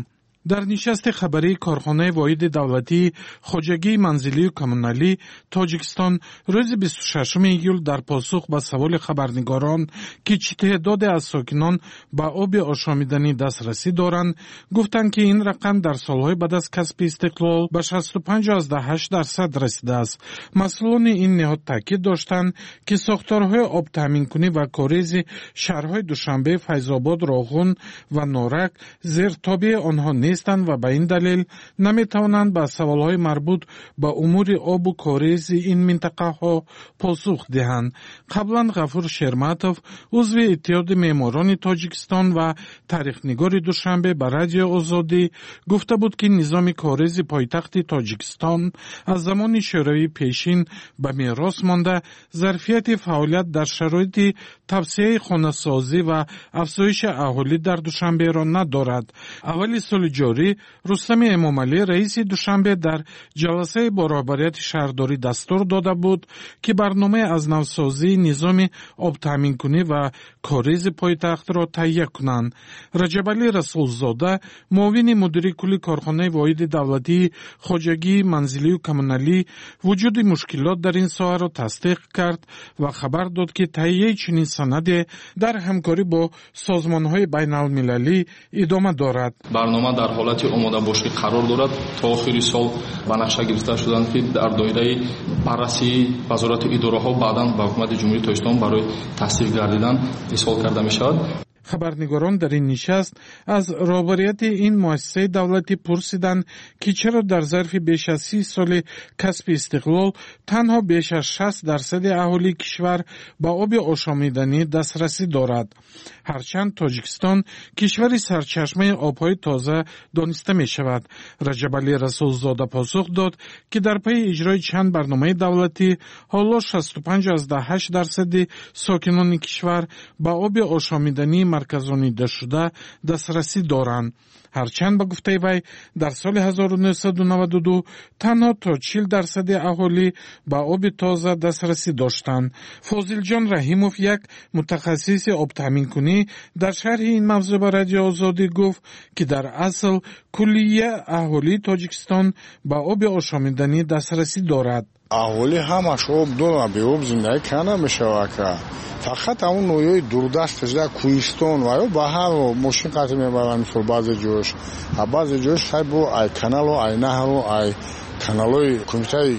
در نشست خبری کارخانه واحد دولتی خوجگی منزلی و کمونالی تاجیکستان روز بیست و ششم ایول در پاسخ به سوال خبرنگاران که چه تعداد از ساکنان به آب آشامیدنی دسترسی دارند گفتند که این رقم در سالهای بعد از کسب استقلال به شصت و پنج و هشت درصد رسیده است. مسئولان این نهاد تاکید داشتند که ساختارهای آب تامین کنی و کاریز شهرهای دوشنبه، فیض‌آباد، راغون و نارک زیر تابع آنها نیستند و به این دلیل نمیتوانند به سوالهای مربوط به امور آب و کاریز این منطقه ها پاسخ دهند. قبلا غفور شرمتوف عضو اتحاد معماران تاجیکستان و تاریخ‌نگار دوشنبه به رادیو آزادی گفته بود که نظام کاریز پایتخت تاجیکستان از زمان شوروی پیشین به میراث مانده ظرفیت فعالیت در شرایط توسعه خانه‌سازی و افزایش اهالی در دوشنبه را ندارد. اول سال جاری رستم امامعلی رئیس دوشنبه در جلسه برابریت شهرداری دستور داده بود که برنامه از نوسازی نظام آب تامین کنی و کاریز پایتخت را تهیه کنند. رجب علی رسولزاده معاون مدیر کل کارخانه واحد دولتی خوجگی منزلی و کمونالی وجود مشکلات در این ساحه را تصدیق کرد و خبر داد که تهیه چنین سندی در همکاری با سازمان‌های بین‌المللی ادامه دارد. برنامه در حالت آماده باشی قرار دارد تا آخر سال به نقشه گرفته شدند که در دایره بررسی وزارت اداره‌ها بعداً به حکومت جمهوری تاجیکستان برای تصدیق گردیدن ارسال کرده می‌شود. خبرنگاران در این نشست از رهبریت این مؤسسه دولتی پرسیدند که چرا در ظرف بیش از سی سال کسب استقلال تنها بیش از شصت درصد اهالی کشور به آب آشامیدنی دسترسی دارد. هرچند تاجیکستان کشوری سرچشمه آبهای تازه دانسته می شود. رجب علی رسولزاده پاسخ داد که در پی اجرای چند برنامه دولتی حالا شصت و پنج و هشت درصد ساکنان کشور به آب آشامیدنی مرکزانیده شده دسترسی دارند. هرچند به گفته وی در سال هزار و نهصد و نود و دو تنها تا چهل درصد اهالی به آب تازه دسترسی داشتند. فاضل جان رحیموف یک متخصص آب تامین کنی در شرح این موضوع به رادیو آزادی گفت که در اصل کلیه اهالی تاجیکستان به آب آشامیدنی دسترسی دارد. اهالی همش آب دارند، به آب زندگی کنه میشود که فقط اون نوعی دوردست کشده کوهستان و یا بهار ماشین قطع میبرن مثل بعضی جوش بعضی جوش های بو ای کانال و ای نهر و ای کانالای کمیته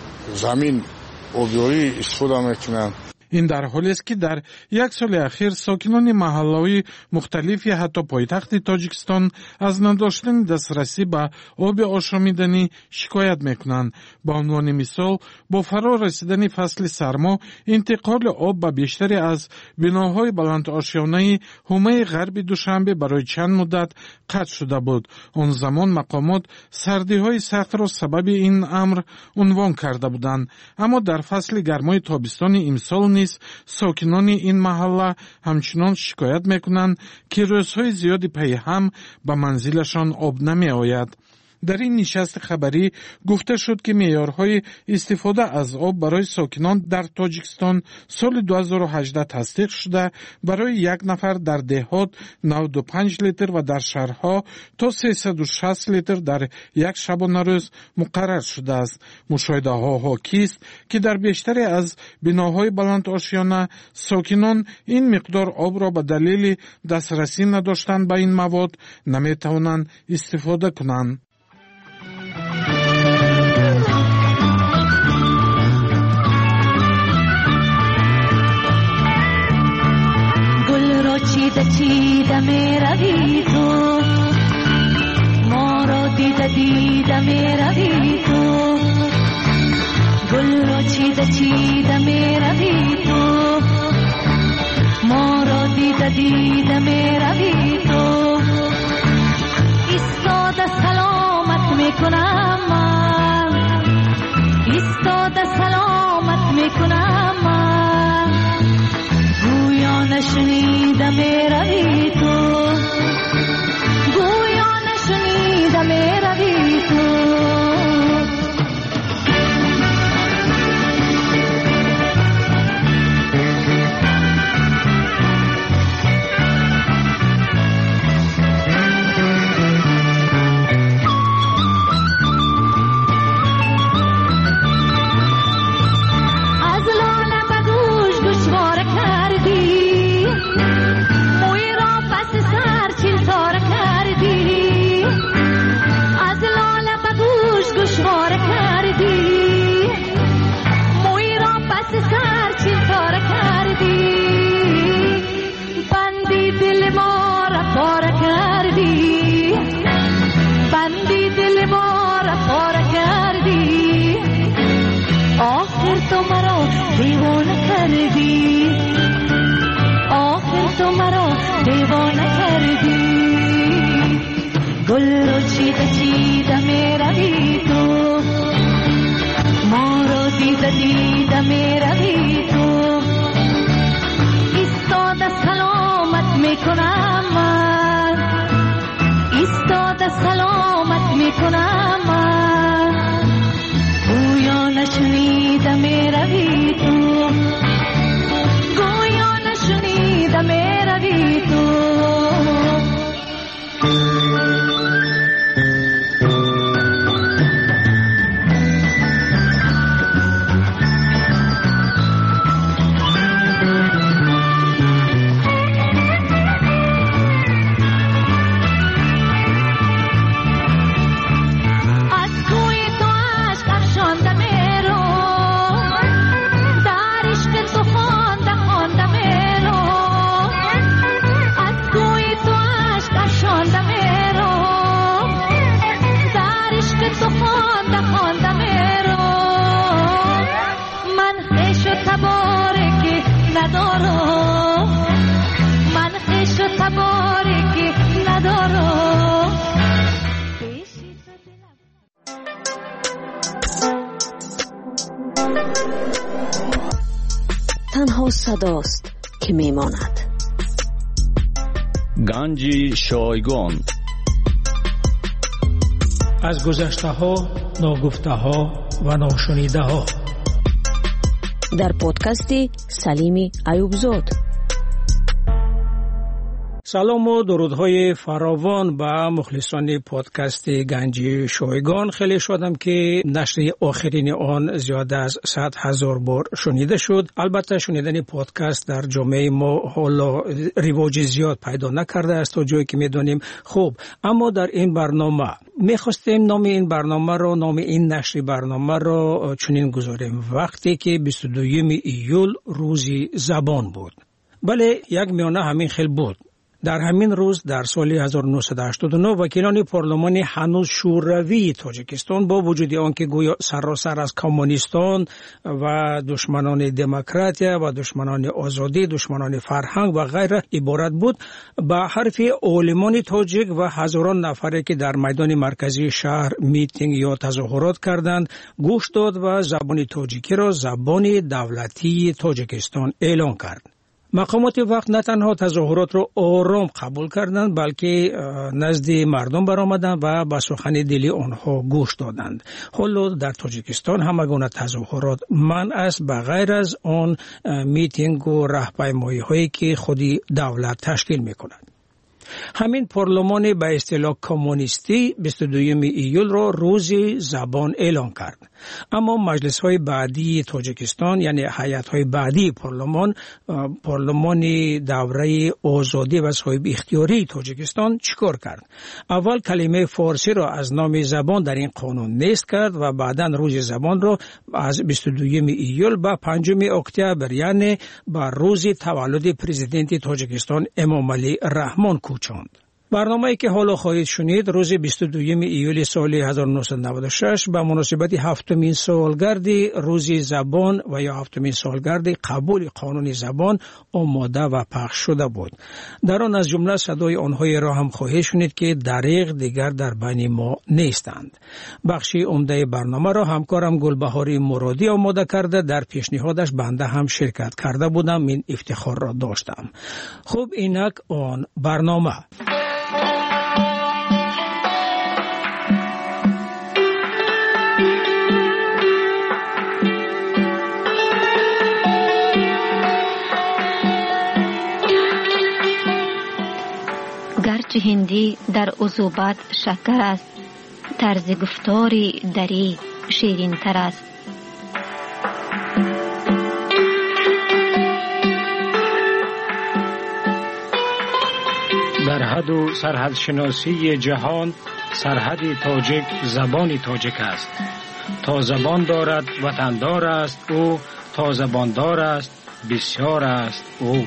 زمین آبیاری استفاده میکنن. این در حالی است که در یک سال اخیر ساکنان محله‌های مختلفی حتی پایتخت تاجیکستان از نداشتن دسترسی به آب آشامیدنی شکایت میکنند. به عنوان مثال با فرا رسیدن فصل سرما انتقال آب به بیشتری از بناهای بلند آشیانه حومه غرب دوشنبه برای چند مدت قطع شده بود. آن زمان مقامات سردی‌های سخت را سبب این امر عنوان کرده بودند. اما در فصل گرمای تابستان امسال ساکنان این محله همچنان شکایت میکنند که روزهای زیادی پی هم به منزلشان آب نمی آید. در این نشست خبری گفته شد که معیارهای استفاده از آب برای ساکنان در تاجیکستان سال دو هزار و هجده تصدیق شده. برای یک نفر در دهات نود و پنج لیتر و در شهرها تا سیصد و شصت لیتر در یک شبانه روز مقرر شده است. مشاهده ها حاکی است که در بیشتری از بناهای بلند آشیانه ساکنان این مقدار آب را به دلیل دسترسی نداشتن به این مواد نمی توانند استفاده کنند. چیده چیده می روی تو ما را دیده دیده می روی تو گل را چیده چیده می روی تو ما را دیده دیده می روی تو ایستاده سلامت می کنم من ایستاده سلامت می کنم من گویا نشنیده می روی تو گویا نشنیده می روی تو دیده می روی تو ما را دیده دیده می روی تو ایستاده سلامت می کنم من ایستاده سلامت می کنم من گویا نشنیده می روی تو گویا نشنیده می روی تو تنها صداست که میماند. گنج شایگان از گذشته ها، ناگفته ها و ناشنیده ها در پادکست سلیم ایوبزاد. سلام و درودهای فراوان به مخلصان پادکست گنج شایگان. خیلی شدم که نشر آخرین آن زیاد از صد هزار بار شنیده شد. البته شنیدن پادکست در جامعه ما حالا رواج زیاد پیدا نکرده است تا جایی که میدونیم. خوب، اما در این برنامه میخواستیم نام این برنامه رو، نام این نشر برنامه رو چنین گذاریم: وقتی که بیست و دوم ایول روزی زبان بود. بله، یک میانه همین خیل بود. در همین روز در سال هزار و نهصد و هشتاد و نه وکیلان پارلمان هنوز شوروی تاجیکستان با وجود آنکه گویا سراسر از کمونیستان و دشمنان دموکراتیا و دشمنان آزادی، دشمنان فرهنگ و غیره عبارت بود، با حرف عالمان تاجیک و هزاران نفری که در میدان مرکزی شهر میتینگ یا تظاهرات کردند گوش داد و زبان تاجیکی را زبان دولتی تاجیکستان اعلان کرد. مقامات وقت نه تنها تظاهرات رو آرام قبول کردند، بلکه نزد مردم برآمدند و به سخن دلی آنها گوش دادند. حالا در تاجیکستان همگونه تظاهرات منع است به غیر از آن میتینگ و راهپیمایی هایی که خودی دولت تشکیل میکند. همین پارلمان به اصطلاح کمونیستی بیست و دوم ایول را روز زبان اعلان کرد. اما مجلس های بعدی تاجیکستان، یعنی هیئت های بعدی پارلمان، پارلمان دوره آزادی و صاحب اختیاری تاجیکستان چیکار کرد؟ اول کلمه فارسی را از نام زبان در این قانون نیست کرد و بعداً روز زبان را از بیست و دوم ایول به پنجم اکتبر، یعنی به روز تولد پرزیدنت تاجیکستان امام علی رحمان کوچاند. برنامه‌ای که حالا خواهید شنید روز بیست و دوم ایول سال هزار و نهصد و نود و شش به مناسبت هفتمین سالگرد روز زبان و یا هفتمین سالگرد قبول قانون زبان آماده و پخش شده بود. در آن از جمله صدای آنهایی را هم خواهید شنید که دریغ دیگر در بین ما نیستند. بخشی عمده برنامه را همکارم گلبهاری مرادی آماده کرده، در پیشنهادش بنده هم شرکت کرده بودم، این افتخار را داشتم. خب اینک آن برنامه. گرچه هندی در عذوبت شکر است، طرز گفتاری دری شیرین تر است. در حد و سرحد شناسی جهان سرحد تاجیک زبان تاجیک است. تا زبان دارد وطندار است او، تا زبان دار است بسیار است او.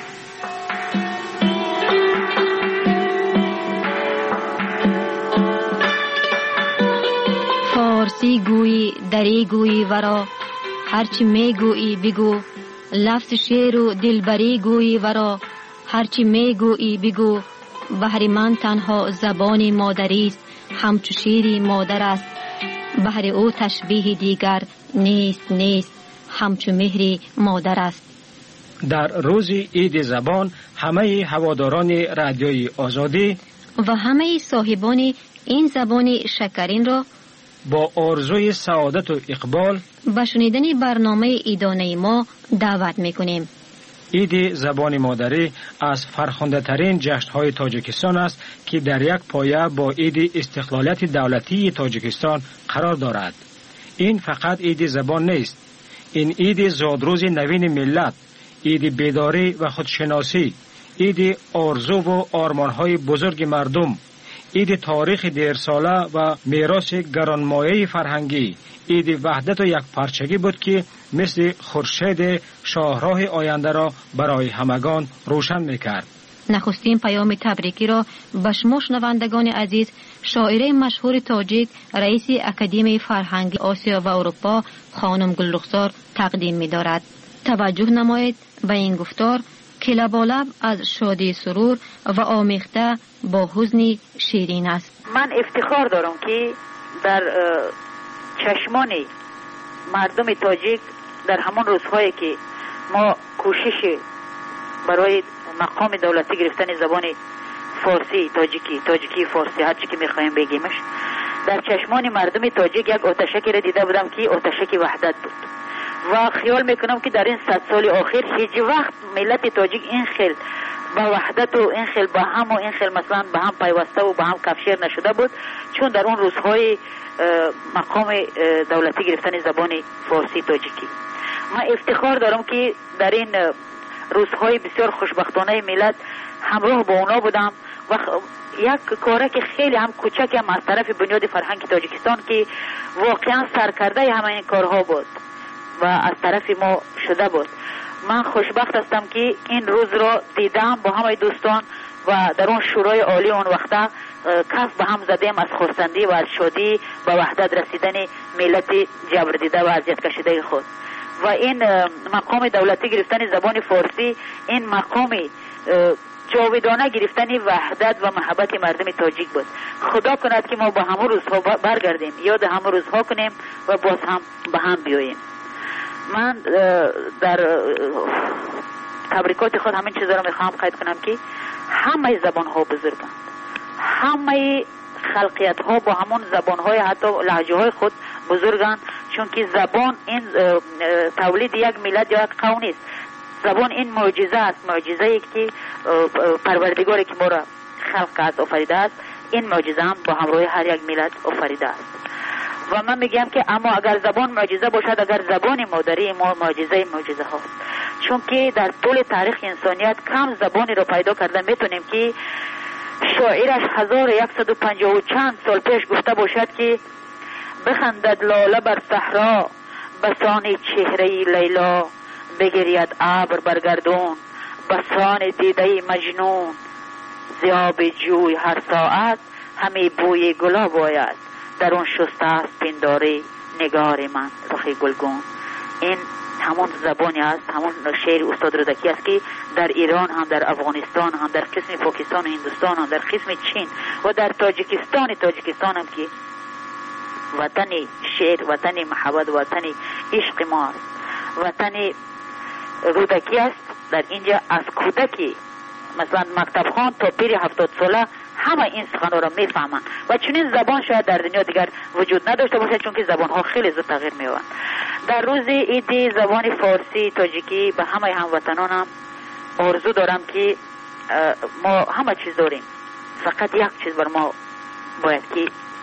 فارسی گویی دری گویی ورا، هرچی می گویی بگو. لفظ شعر و دلبری گویی ورا، هرچی می گویی بگو. بهر من تنها زبان مادری است، همچو شیر مادر است. بهر او تشبیه دیگر نیست نیست، همچو مهر مادر است. در روز عید زبان همه هواداران رادیوی آزادی و همه صاحبان این زبان شکرین را با آرزوی سعادت و اقبال به شنیدن برنامه عیدانه ما دعوت میکنیم. عید زبان مادری از فرخنده ترین جشن‌های تاجیکستان است که در یک پایه با عید استقلالیت دولتی تاجیکستان قرار دارد. این فقط عید زبان نیست، این عید زادروز نوین ملت، عید بیداری و خودشناسی، عید آرزو و آرمان‌های بزرگ مردم، عید تاریخ دیرساله و میراث گرانمایه فرهنگی، عید وحدت و یک پارچگی بود که مثل خورشید شاهراه آینده را برای همگان روشن میکرد. نخستین پیام تبریکی را به شما شنوندگان عزیز شاعره مشهور تاجیک رئیس اکادمی فرهنگی آسیا و اروپا خانم گلرخسار تقدیم می‌دارد. توجه نمایید به این گفتار که لبالب از شادی سرور و آمیخته با حزن شیرین است. من افتخار دارم که در چشمان مردم تاجیک در همان روزهایی که ما کوشش برای مقام دولتی گرفتن زبان فارسی تاجیکی تاجیکی فارسی هر چی که میخوایم بگیمش، در چشمان مردم تاجیک یک آتشکی را دیده بودم که آتشکی وحدت بود و خیال میکنم که در این صد سال آخر هیچ وقت ملت تاجیک این خیل با وحدت و این خیل با هم و این خیل مثلا با هم پیوسته و با هم کفشیر نشده بود چون در اون روزهای مقام دولتی گرفتن زبان فارسی تاجیکی. من افتخار دارم که در این روزهای بسیار خوشبختانه ملت همراه با اونا بودم و یک کاره که خیلی هم کوچک هم از طرف بنیاد فرهنگ تاجیکستان که واقعا سرکرده همه این کارها بود و از طرف ما شده بود. من خوشبخت هستم که این روز را دیدم با همه دوستان و در اون شورای عالی اون وقتا کف به هم زدیم از خرسندی و از شادی به وحدت رسیدن ملت جبر دیده و اذیت کشیده خود. و این مقام دولتی گرفتن زبان فارسی این مقام جاودانه گرفتن وحدت و محبت مردم تاجیک بود. خدا کند که ما با همون روزها برگردیم، یاد همون روزها کنیم و باز هم به هم بیاییم. من در تبریکات خود همین چیزا رو میخوام قید کنم که همه زبان ها بزرگند، همه خلقیت ها با همون زبان های حتی لهجه های خود بزرگند، چون که زبان این تولید یک ملت یا یک قوم نیست. زبان این معجزه است، معجزه ای که پروردگاری که ما را خلق کرد آفریده است، این معجزه هم با همراه هر یک ملت آفریده است. و من میگم که اما اگر زبان معجزه باشد، اگر زبان مادری ما معجزه معجزه هاست، چون که در طول تاریخ انسانیت کم زبانی رو پیدا کرده میتونیم که شاعرش هزار و یکصد و پنجاه و چند سال پیش گفته باشد که بخندد لاله بر صحرا بسان چهره لیلا، بگرید ابر بر گردون بسان دیده مجنون، زیاب جوی هر ساعت همه بوی گلاب آید، در اون شسته است پنداره نگار من رخ گلگون. این همون زبانی است، همون شعر استاد رودکی است که در ایران هم، در افغانستان هم، در قسم پاکستان و هندوستان هم، در قسم چین و در تاجیکستان تاجیکستان هم که وطن شعر، وطن محبت، وطن عشق ما است، وطن رودکی است. در اینجا از کودکی مثلا مکتب خان تا پیر هفتاد ساله همه این سخنها را میفهمند و چنین زبان شاید در دنیا دیگر وجود نداشته باشد، چون که زبان ها خیلی زود تغییر می‌یابند. در روز عید زبان فارسی تاجیکی به همه هموطنانم آرزو دارم که ما همه چیز داریم، فقط یک چیز بر ما باید که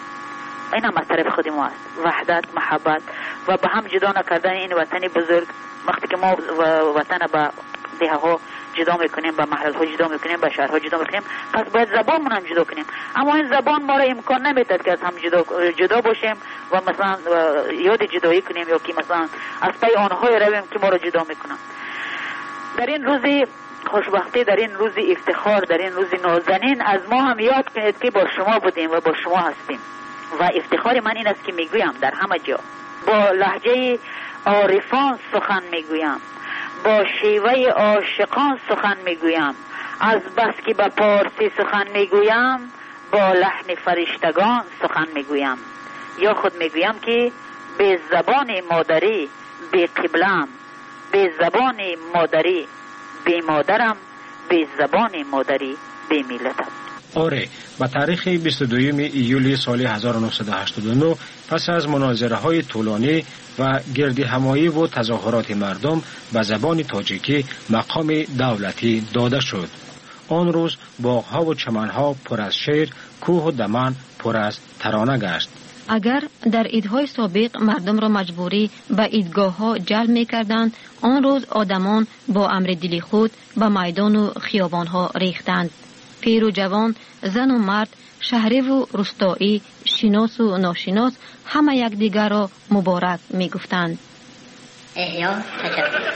این هم از طرف خود ما است، وحدت، محبت و به هم جدا نکردن این وطن بزرگ. وقتی که ما وطن به دیه ها جدا میکنیم، به محل ها جدا میکنیم، به شهرها جدا میکنیم، پس باید زبانمون هم جدا کنیم. اما این زبان ما را امکان نمیداد که از هم جدا جدا باشیم و مثلا یاد جدایی کنیم یا که مثلا از پی آنهای رویم که ما را جدا میکنن. در این روز خوشبختی، در این روز افتخار، در این روز نازنین از ما هم یاد کنید که با شما بودیم و با شما هستیم. و افتخار من این است که میگویم در همه جا با لهجه عارفان سخن میگویم، با شیوه عاشقان سخن میگویم، از بس که به پارسی سخن میگویم با لحن فرشتگان سخن میگویم، یا خود میگویم که به زبان مادری به قبلم، به زبان مادری به مادرم، به زبان مادری به ملتم. آره، با تاریخ بیست و دوم ایولی سال هزار و نهصد و هشتاد و نه پس از مناظره های طولانی و گرد همایی و تظاهرات مردم به زبان تاجیکی مقام دولتی داده شد. آن روز باغها و چمنها پر از شعر، کوه و دمن پر از ترانه گشت. اگر در عیدهای سابق مردم را مجبوری به عیدگاه ها جلب می کردند، آن روز آدمان با امر دلی خود به میدان و خیابان ها ریختند. پیر و جوان، زن و مرد، شهری و روستایی، شناس و ناشناس همه یکدیگر را مبارک می گفتند. احیا تجربه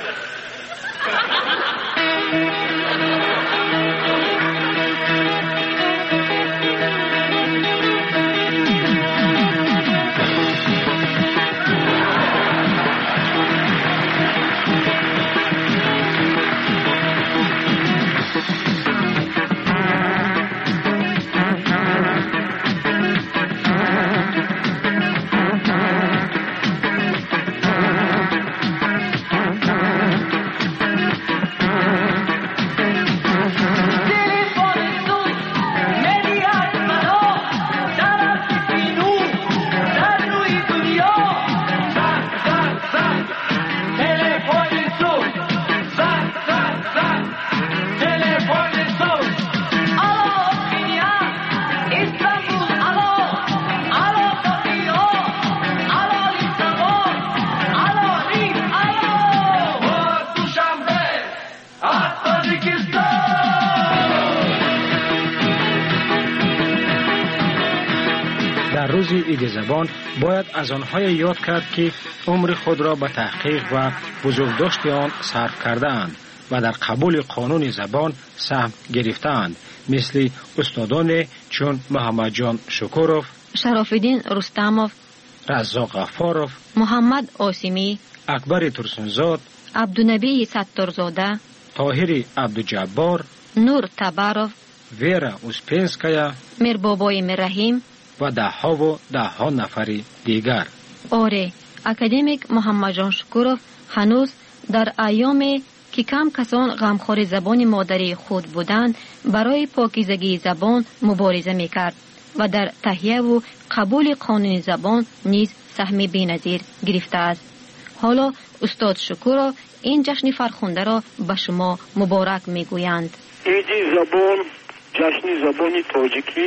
روز عید زبان باید از آنهای یاد کرد که عمر خود را به تحقیق و بزرگداشت آن صرف کرده اند و در قبول قانون زبان سهم گرفته اند، مثل استادان چون محمد جان شکوروف، شرافالدین رستموف، رزاق غفاروف، محمد آسیمی، اکبر ترسنزاد، عبدالنبی ستارزاده، طاهر عبدالجبار، نور تباروف، ویرا اوسپنسکایا، میربابای مرحیم و ده ها و ده ها نفری دیگر. آره، اکادمیک محمد جان شکوروف هنوز در ایامی که کم کسان غمخوار زبان مادری خود بودند برای پاکیزگی زبان مبارزه میکرد و در تهیه و قبول قانون زبان نیز سهم بی‌نظیر گرفته است. حالا استاد شکوروف این جشن فرخنده را به شما مبارک میگویند. عید زبان، جشن زبان تاجیکی،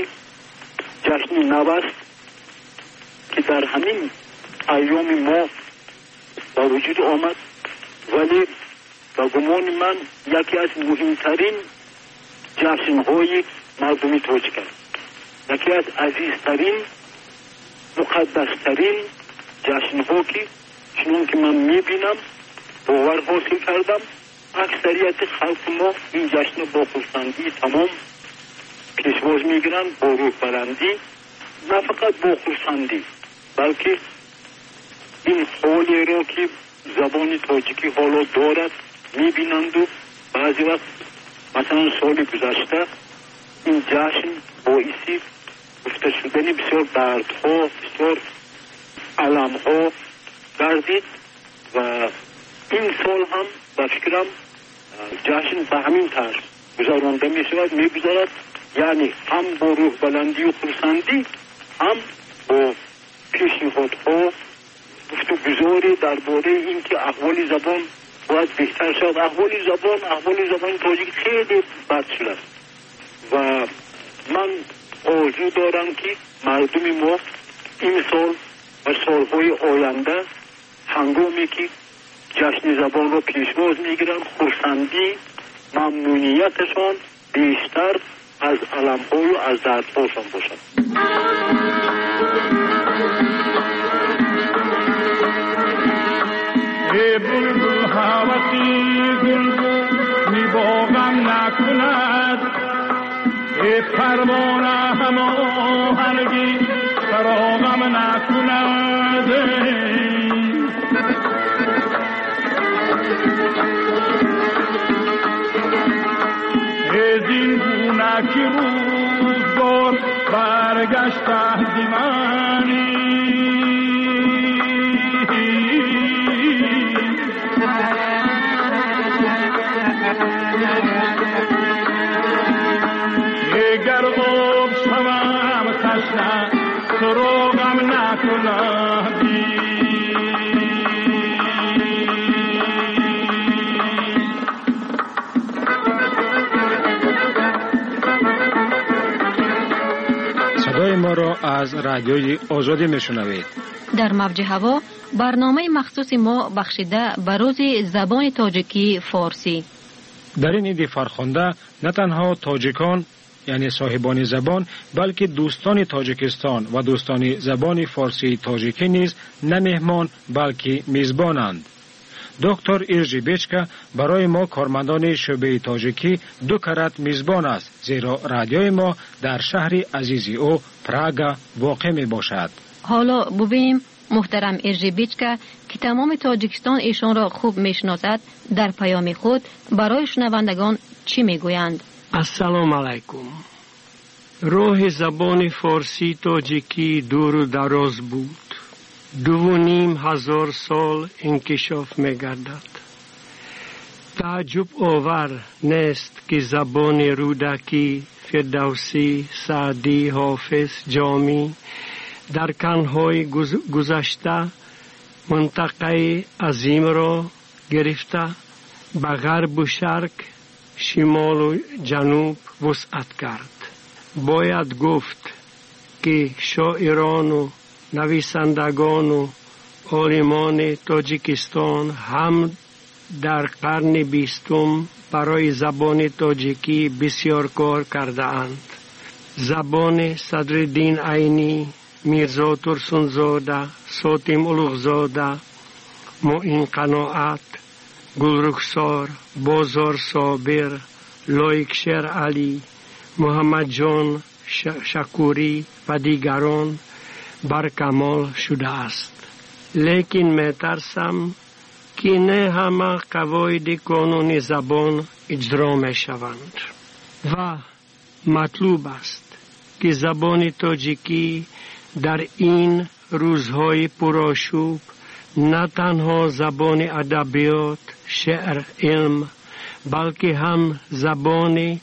جشن نو است که در همین ایام ما به وجود آمد، ولی به گمان من یکی از مهمترین جشن‌های مردمی تاجیک است، یکی از عزیزترین مقدسترین جشن‌ها که چنون که من می‌بینم باور حاصل کردم اکثریت خلق ما این جشن با خرسندی تمام پیشواز میگیرند، با روح برندی، نه فقط با خرسندی بلکه این حالی را که زبان تاجیکی حالا دارد میبینند و بعضی وقت مثلا سال گذشته این جشن باعثی گفته شدن بسیار دردها، بسیار علمها گردید و این سال هم به فکرم جشن به همین طرز گذرانده می شود، می گذارد، یعنی هم با روح بلندی و خرسندی، هم با پیشنهادها گفتگوزاری درباره اینکه احوال زبان باید بهتر شد. احوال زبان احوال زبان تاجیک خیلی بد شده است و من آرزو دارم که مردم ما این سال و سالهای آینده هنگامی که جشن زبان را پیشواز میگیرن خرسندی ممنونیتشان بیشتر از علم‌های و از دردهاشان باشد. ای بلبل هوسی گل می باغم نکند، ای پروانه هماهنگی فراغم نکند. ای زین گونه که روزگار به برگشته دیوانی اگر خوب شوم خشم سروغم نکندی صدای ما را از رادیوی آزادی میشنوید. در موج هوا برنامه مخصوص ما بخشیده به روز زبان تاجیکی فارسی. در این عید فرخنده نه تنها تاجیکان یعنی صاحبان زبان بلکه دوستان تاجیکستان و دوستان زبان فارسی تاجیکی نیز نه مهمان بلکه میزبانند. دکتر ایرجی بیچکا برای ما کارمندان شعبه تاجیکی دو کرات میزبان است، زیرا رادیوی ما در شهر عزیزی او پراگا واقع می باشد. حالا ببینیم محترم ایرجی بیچکا که تمام تاجیکستان ایشان را خوب میشناسد در پیام خود برای شنوندگان چی میگویند؟ السلام علیکم. راه زبان فارسی تاجیکی دور و دراز بود. دو و نیم هزار سال انکشاف می‌گردد. تعجب آور نیست که زبان رودکی، فردوسی، سعدی، حافظ، جامی در قرن‌های گذشته منطقه عظیم را گرفته به غرب و شرق، شمال و جنوب وسعت کرد. باید گفت که شاعران و نویسندگان و عالمان تاجیکستان هم در قرن بیستم برای زبان تاجیکی بسیار کار کرده اند. زبان صدرالدین عینی، میرزا ترسونزاده، ساتیم الغزاده، معین قناعت، گلرخسار، بازار صابر، لایکشیر علی، محمد جان شکوری و دیگران برکمال شده است. لیکن می ترسم که نه همه قواعد قانون زبان اجرا می شوند و مطلوب است که زبان تاجیکی در این روزهای پرآشوب نه تنها زبان ادبیات، شعر، علم بلکه هم زبان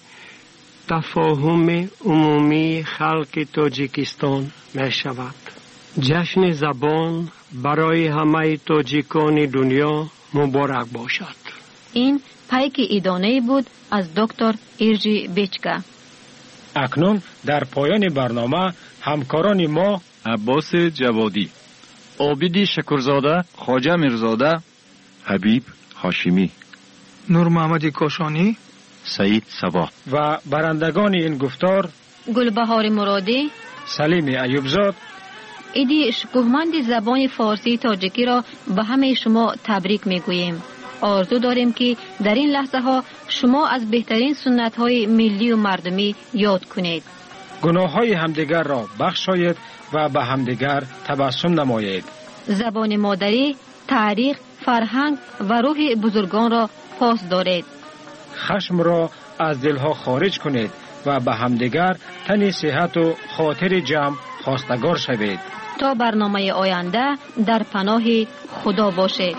تفاهم عمومی خلق تاجیکستان می شود. جشن زبان برای همه تاجیکان دنیا مبارک باشد. این پیک ایدانه بود از دکتر ایرجی بیچکا. اکنون در پایان برنامه همکاران ما عباس جوادی، عابدی شکرزاده، خواجه میرزاده، حبیب هاشمی، نور محمدی کاشانی، سعید سبا و برندگان این گفتار گلبهار مرادی، سلیم ایوبزاد، ایدی شکوهمند زبان فارسی تاجیکی را به همه شما تبریک میگوییم. آرزو داریم که در این لحظه ها شما از بهترین سنت های ملی و مردمی یاد کنید. گناه های همدیگر را بخشایید و به همدیگر تبسم نمایید. زبان مادری، تاریخ، فرهنگ و روح بزرگان را پاس دارید. خشم را از دلها خارج کنید و به همدیگر تن صحت و خاطر جمع خواستگار شوید. تا برنامه آینده در پناه خدا باشید.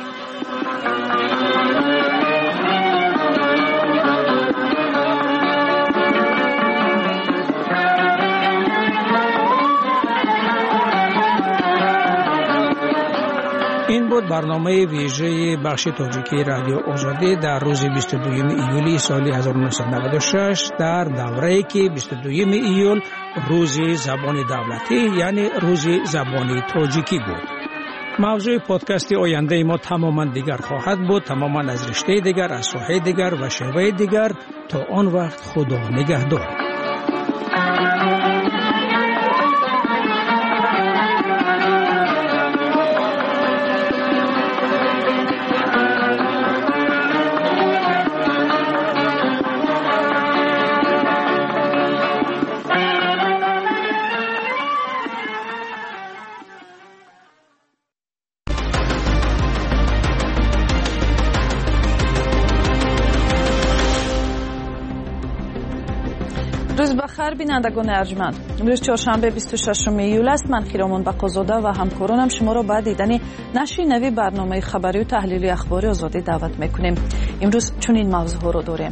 این بود برنامه ویژه بخش تاجیکی رادیو آزادی در روز بیست و دوم ایولی سال هزار و نهصد و نود و شش در دوره‌ای که بیست و دوم ایول روز زبان دولتی یعنی روز زبان تاجیکی بود. موضوع پادکست آینده ما تماما دیگر خواهد بود، تماما از رشته دیگر، از ساحه دیگر و شیوه دیگر. تا آن وقت خدا نگهدار. روز بخیر بینندگان ارجمند. امروز چهارشنبه بیست و ششم ایول است. من خیرامون بقازاده و همکارانم شما را به دیدن نشر نوی برنامه خبری و تحلیلی اخبار آزادی دعوت میکنیم. امروز چنین موضوعها را داریم.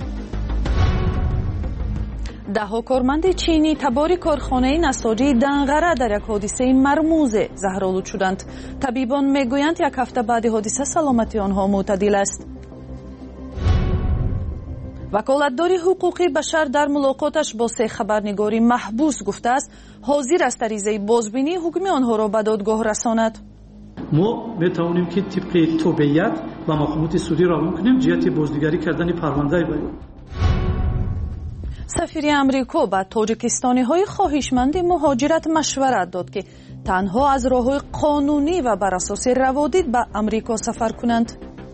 ده کارمند چینی تبار کارخانه نساجی دنغره در یک حادثه مرموز زهرآلود شدند. طبیبان میگویند یک هفته بعد حادثه سلامتی آنها معتدل است. وکالتدار حقوقی بشر در ملاقاتش با سه خبرنگاری محبوس گفته است حاضر است عریضه بازبینی حکم آنها را به دادگاه رساند. ما میتوانیم که طبق توبیت و محکمات سودی را کنیم جهت بازنگری کردن پرونده بیان. سفیر امریکا به تاجیکستانی های خواهشمند مهاجرت مشورت داد که تنها از راه‌های قانونی و بر اساس روادید به امریکا سفر کنند.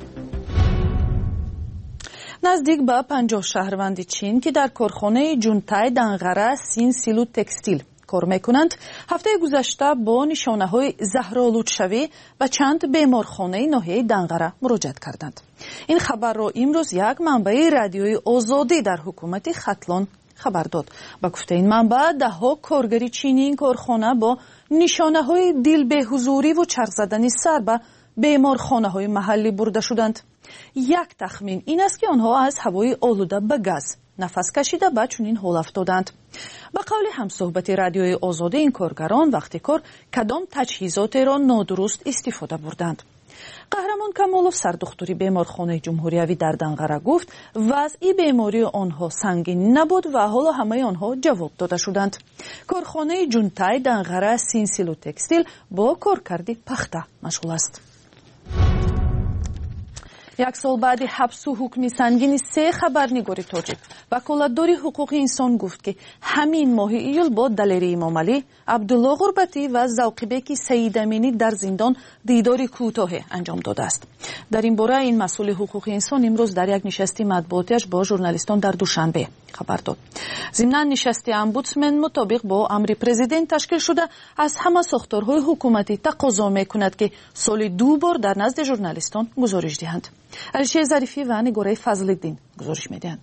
نزدیک به پنجاه شهروند چین که در کارخانه جونتای دنغره سین سیلو تکستیل کار میکنند هفته گذشته با نشانه‌های زهرآلود شوی و چند بیمارخانه ناحیه دنغره مراجعت کردند. این خبر را امروز یک منبع رادیوی آزادی در حکومت ختلان خبر داد. با گفته این منبع ده ها کارگر چینی این کارخانه با نشانه‌های دل به حضوری و چرخ زدن سر به بیمارخانه‌های محلی برده شدند. یک تخمین این است که آنها از هوای آلوده به گاز نفس کشیده به چنین حال افتادند. به قول همصحبت رادیوی آزادی این کارگران وقتی کار کدام تجهیزات را نادرست استفاده بردند. قهرمان کمالوف سردختوری بیمارخانه جمهوریوی در دنغره گفت وضع بیماری آنها سنگین نبود و حالا همه آنها جواب داده شدند. کارخانه جونتای دنغره سین سیلو تکستیل با کارکردی پخته مشغول است. یک سال بعد حبس و حکم سنگین سه خبرنگار تاجیک وکالتدار حقوق انسان گفت که همین ماه ایول با دلیری امامعلی، عبدالله غربتی و ذوقیبک سیدامینی در زندان دیدار کوتاه انجام داده است. در این باره این مسئول حقوق انسان امروز در یک نشست مطبوعاتیش با ژورنالیستان در دوشنبه خبر داد. ضمن نشست امبودسمن مطابق با امر پرزیدنت تشکیل شده از همه ساختارهای حکومتی تقاضا میکند که سال دو بار در نزد ژورنالیستان گزارش دهند. علیشه ظریفی و نگاره فضل‌الدین گزارش میدهند.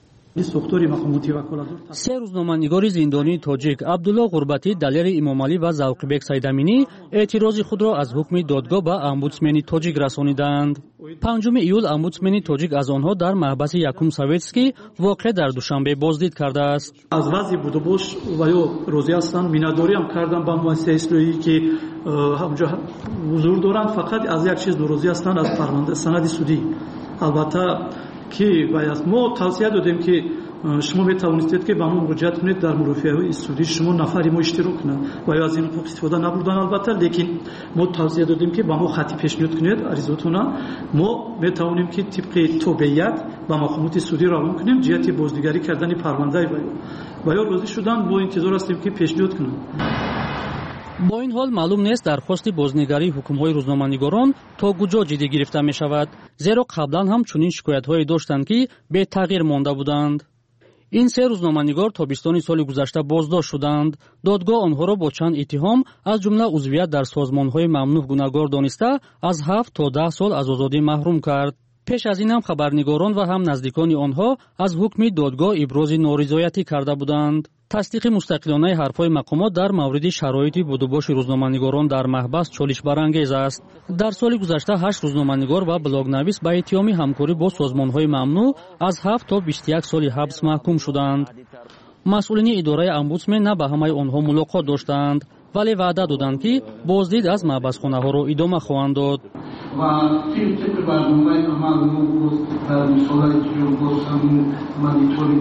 سه روزنامه‌نگار زندانی تاجیک عبدالله غربتی، دلیر امامعلی و ذوقیبک سیدامینی اعتراض خود را از حکم دادگاه به امبودسمن تاجیک رسانیدند. پنجم ایول امبودسمن تاجیک از آنها در محبس یکم سویتسکی واقع در دوشنبه بازدید کرده است. از وضع بودباش و یا روزی هستند میناداری هم کردن با مؤسسه اصلاحی که همونجا حضور دارند. فقط از یک چیز ناراضی هستند از پرونده سند سودی. البته که باید ما توصیه دادیم که شما میتوانستید که با ما مراجعه کنید در مرافعه سودی شما نفری ما اشتراک کنید و یا از این حقوق استفاده نبردن. البته لیکن ما توصیه دادیم که با ما خطی پیشنهاد کنید عریضاتون ما میتوانیم که طبق توبیت با محکمات سودی روان کنیم جهت بازنگری کردن پرونده و یا راضی شدن با انتظار هستیم که پیشنهاد کنند. با این حال معلوم نیست درخواست بازنگری حکم‌های روزنامه‌نگاران تا کجا جدی گرفته می‌شود، زیرا قبلا هم چنین شکایت‌هایی داشتند که به تغییر مانده بودند. این سه روزنامه‌نگار تابستان سال گذشته بازداشت شدند. دادگاه آنها را با چند اتهام از جمله عضویت در سازمان‌های ممنوع گناهکار دانسته از هفت تا ده سال از آزادی محروم کرد. پیش از این هم خبرنگاران و هم نزدیکان آنها از حکم دادگاه ابراز نارضایتی کرده بودند. تصدیق مستقلانه حرفهای مقامات در مورد شرایط بودوباش روزنامه‌نگاران در محبس چالش برانگیز است. در سال گذشته هشت روزنامه‌نگار و بلاگ‌نویس به اتهام همکاری با سازمان‌های ممنوع از هفت تا بیست و یک سال حبس محکوم شدند. مسئولین اداره امبودسمن نه به همه آنها ملاقات داشتند، ولی وعده دادند که بازدید از محبسخانه‌ها را ادامه خواهند داد. و طبق برنامه عمل ما در سالهای که گفتم مانیتورینگ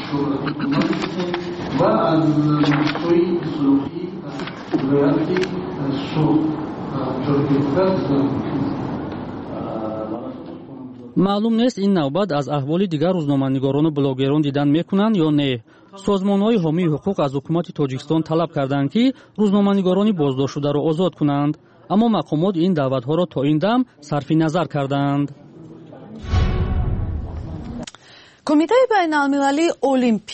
و از مستوی اصلاحی ولایتی سو معلوم نیست این نوبت از احوال دیگر روزنامه‌نگاران و بلاگران دیدن میکنند یا نه. سازمان‌های حامی حقوق از حکومت تاجیکستان طلب کردند که روزنامه‌نگاران بازداشت شده را آزاد کنند، اما مقامات این دعوت‌ها را تا این دم صرف نظر کردند. کمیته بین‌المللی المپی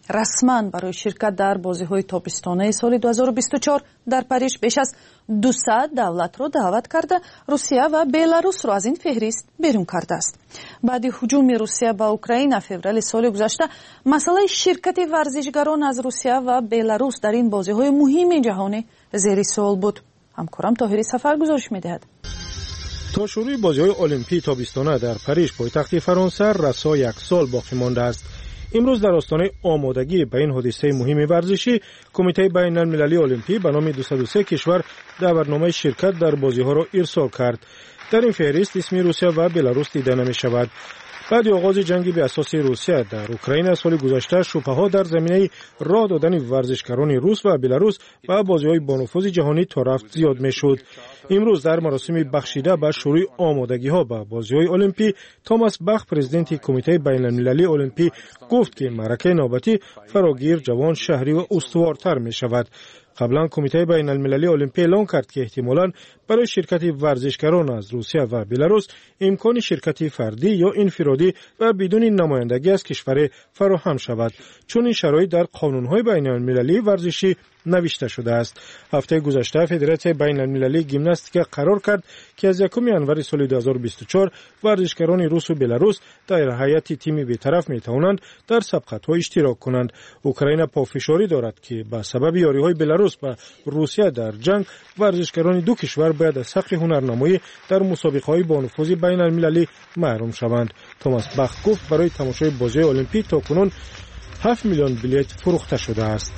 расман барои ширкат дар бозиҳои тобистонаи соли ду ҳазору бисту чор дар Париж беш аз дусад давлатро даъват карда, Русия ва Беларусро аз ин феҳрист берун кардааст. баъди ҳуҷуми Русия ба Украина феврали соли гузашта, масъалаи ширкати варзишгарон аз Русия ва Беларус дар ин бозиҳои муҳими ҷаҳонӣ зери суол буд. ҳамкорам Тоҳири Сафар гузориш медиҳад. تا شروع بازی‌های المپیک تابستانه در پاریژ پایتخت فرانسه رسا یک سال باقی مانده است. امروز در آستانه آمادگی به این حادثه مهم ورزشی، کمیته بین المللی المپیک به نام دویست و سه کشور دعوتنامه شرکت در بازی‌ها را ارسال کرد. در این فهرست اسم روسیه و بلاروس دیده نمی‌شود. بعد آغاز جنگ به اساس روسیه در اوکراین سال گذشته، شبهه‌ها در زمینه راه دادن ورزشکاران روس و بلاروس و بازی‌های بانفوذ جهانی تا رفت زیاد می‌شد. امروز در مراسم بخشیده به شروع آمادگی‌ها به بازی‌های المپیک، توماس باخ پرزیدنت کمیته بین‌المللی المپیک گفت که معرکه نوبتی فراگیر، جوان، شهری و استوارتر می‌شود. قبلا کمیته بین المللی المپیک اعلام کرد که احتمالاً برای شرکت ورزشکاران از روسیه و بلاروس امکان شرکت فردی یا انفرادی و بدون نمایندگی از کشور فراهم شود، چون این شرایط در قانون‌های بین المللی ورزشی نوشته شده است. هفته گذشته فدراسیون بین المللی ژیمناستیک قرار کرد که از یکم ژانویه سال دو هزار و بیست و چهار ورزشکاران روس و بلاروس در هیئت تیمی بی‌طرف می‌توانند در سبقت‌ها اشتراک کنند. اوکراین پافشاری دارد که به سبب یاری‌های بلاروس و روسیه در جنگ، ورزشکاران دو کشور باید از حق هنرنمایی در مسابقه‌های بانفوذ بین المللی محروم شوند. توماس باخ گفت برای تماشای بازی المپیک تاکنون هفت میلیون بلیت فروخته شده است.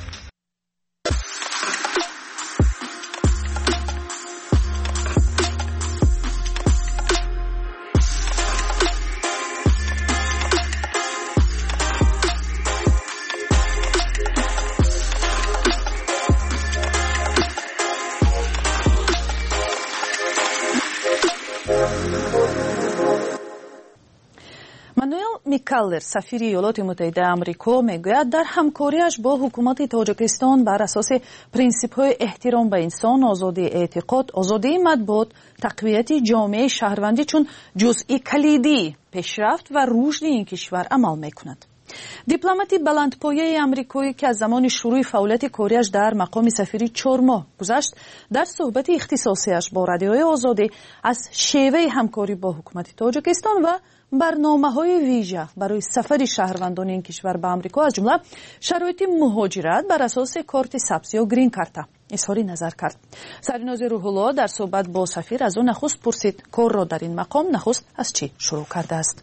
Каллер, сафири Иёлоти Муттаҳидаи Амрико, мегӯяд дар ҳамкориаш бо ҳукумати Тоҷикистон бар асоси принсипҳои эҳтиром ба инсон, озодии эътиқод, озодии матбуот, тақвияти ҷомеаи шаҳрвандӣ чун ҷузъи калидии пешрафт ва рушди ин кишвар амал мекунад. дипломати баландпояи амрикоӣ ки аз замони шурӯъи фаъолияти кориаш дар мақоми сафирӣ чор моҳ гузашт, дар суҳбати ихтисосиаш бо радиои озодӣ аз шеваи ҳамкорӣ бо ҳукумати Тоҷикистон ва барномаҳои вижа барои сафари шаҳрвандони ин кишвар ба амрико, аз ҷумла шароити муҳоҷират бар асоси корти сабз ё грин карта изҳори назар кард. Саринози Рӯҳулло дар суҳбат бо сафир аз ӯ нахуст пурсид корро дар ин мақом нахуст аз чӣ шурӯъ кардааст.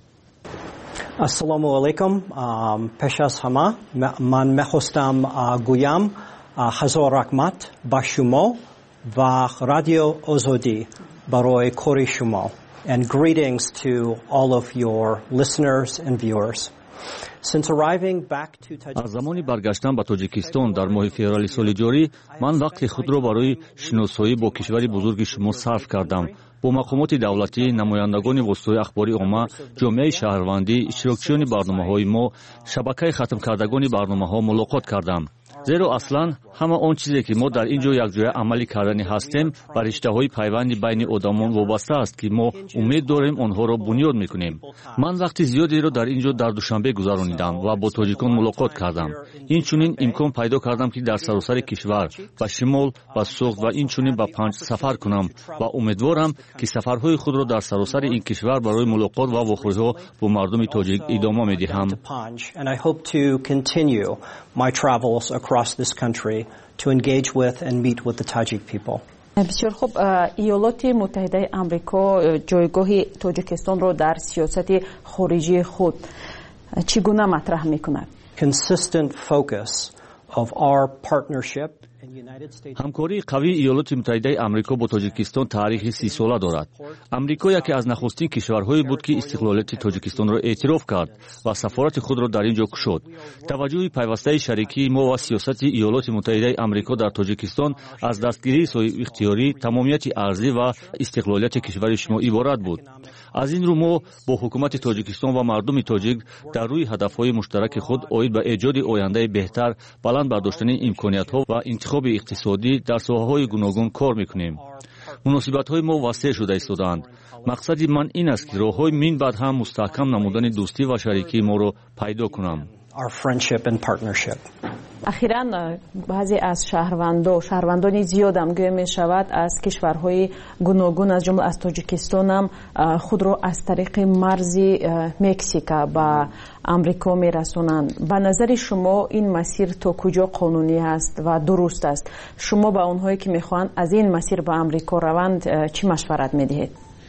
ассалому алайкум. пеш аз ҳама ман мехостам гӯям ҳазор раҳмат ба шумо ва радио озодӣ барои кори шумо. And greetings to all of your listeners and viewers. Since arriving back to Az zamoni bargashtан ба Тоҷикистон дар моҳи феврали соли ҷорӣ, ман вақти худро барои шиносоӣ бо кишвари бузурги шумо сарф кардам. бо мақомоти давлатӣ, намояндагони воситаҳои ахбори омма, ҷомеаи шаҳрвандӣ, иштирокчиёни барномаҳои мо, шабакаи хатмкардагони барномаҳо мулоқот кардам. зеро аслан ҳама он чизе ки мо дар ин ҷо якҷоя амалӣ кардани ҳастем ба риштаҳои пайванди байни одамон вобаста аст ки мо умед дорем онҳоро бунёд мекунем. ман вақти зиёдеро дар ин ҷо дар душанбе гузаронидам ва бо тоҷикон мулоқот кардам. инчунин имкон пайдо кардам ки дар саросари кишвар ба шимол, ба суғд ва инчунин ба панҷ сафар кунам ва умедворам ки сафарҳои худро дар саросари ин кишвар барои мулоқот ва вохӯриҳо бо мардуми тоҷик идома медиҳам. across this country to engage with and meet with the Tajik people. بسیار خوب. ایالات متحده آمریکا جایگاه تاجیکستان را در سیاست خارجی خود چگونه مطرح می‌کند؟ Consistent focus of our partnership. ҳамкории қавии иёлоти муттаҳидаи амрико бо тоҷикистон таърихи сисола дорад. амрико яке аз нахустин кишварҳое буд ки истиқлолияти тоҷикистонро эътироф кард ва сафорати худро дар ин ҷо кушод. таваҷҷӯҳи пайвастаи шарикии мо ва сиёсати иёлоти муттаҳидаи амрико дар тоҷикистон аз дастгирии соҳибихтиёрӣ, тамомияти арзӣ ва истиқлолияти кишвари шумо иборат буд. аз ин рӯ мо бо ҳукумати тоҷикистон ва мардуми тоҷик дар рӯи ҳадафҳои муштараки худ оид ба эҷоди ояндаи беҳтар, баланд бардоштани имкониятҳо ва интихоби иқтисодӣ дар соҳаҳои гуногун кор мекунем. муносибатҳои мо васеъ шуда истодаанд. мақсади ман ин аст ки роҳҳои мин баъд ҳам мустаҳкам намудани дӯстӣ ва шарикии моро пайдо кунам. our friendship and partnership. اخیراً بعضی از شهروندان شهروندان زیاد هم گویا می شود از کشورهای گوناگون از جمله از تاجیکستان هم خود را از طریق مرز مکزیک به امریکا می رسونند. به نظر شما این مسیر تا کجا قانونی است و درست است؟ شما به اونهایی که میخوان از این مسیر به امریکا روند چی مشورت میدهید؟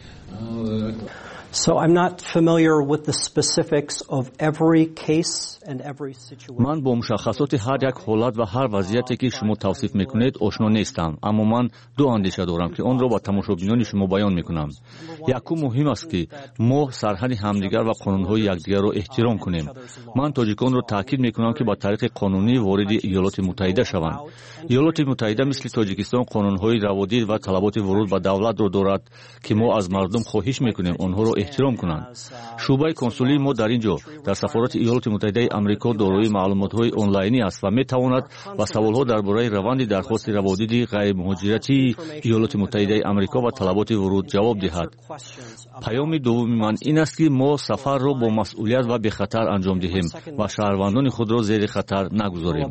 So I'm not familiar with the specifics of every case and every situation. من با مشخصات هر یک حالت و هر وضعیتی که شما توصیف میکنید آشنا نیستم، اما من دو اندیشه دارم که آن را با تماشابینان شما بیان میکنم. یکم مهم است که ما سرحد همدیگر و قانونهای یکدیگر را احترام کنیم. من تاجیکان را تاکید میکنم که با طریق قانونی وارد ایالات متحده شوند. ایالات متحده مثل تاجیکستان قانونهای روادید و طلبات ورود به دولت را دارد که ما از مردم خواهش میکنیم آنها را احترام کنند. شعبه کنسولی ما در اینجا در سفارت ایالات متحده آمریکا دارای معلومات‌های آنلاینی است و میتواند با سوال‌ها درباره روند درخواست روادید غیر مهاجرتی ایالات متحده آمریکا و طلبات ورود جواب دهد. پیام دوم من این است که ما سفر را با مسئولیت و به خطر انجام دهیم و شهروندان خود را زیر خطر نگذاریم.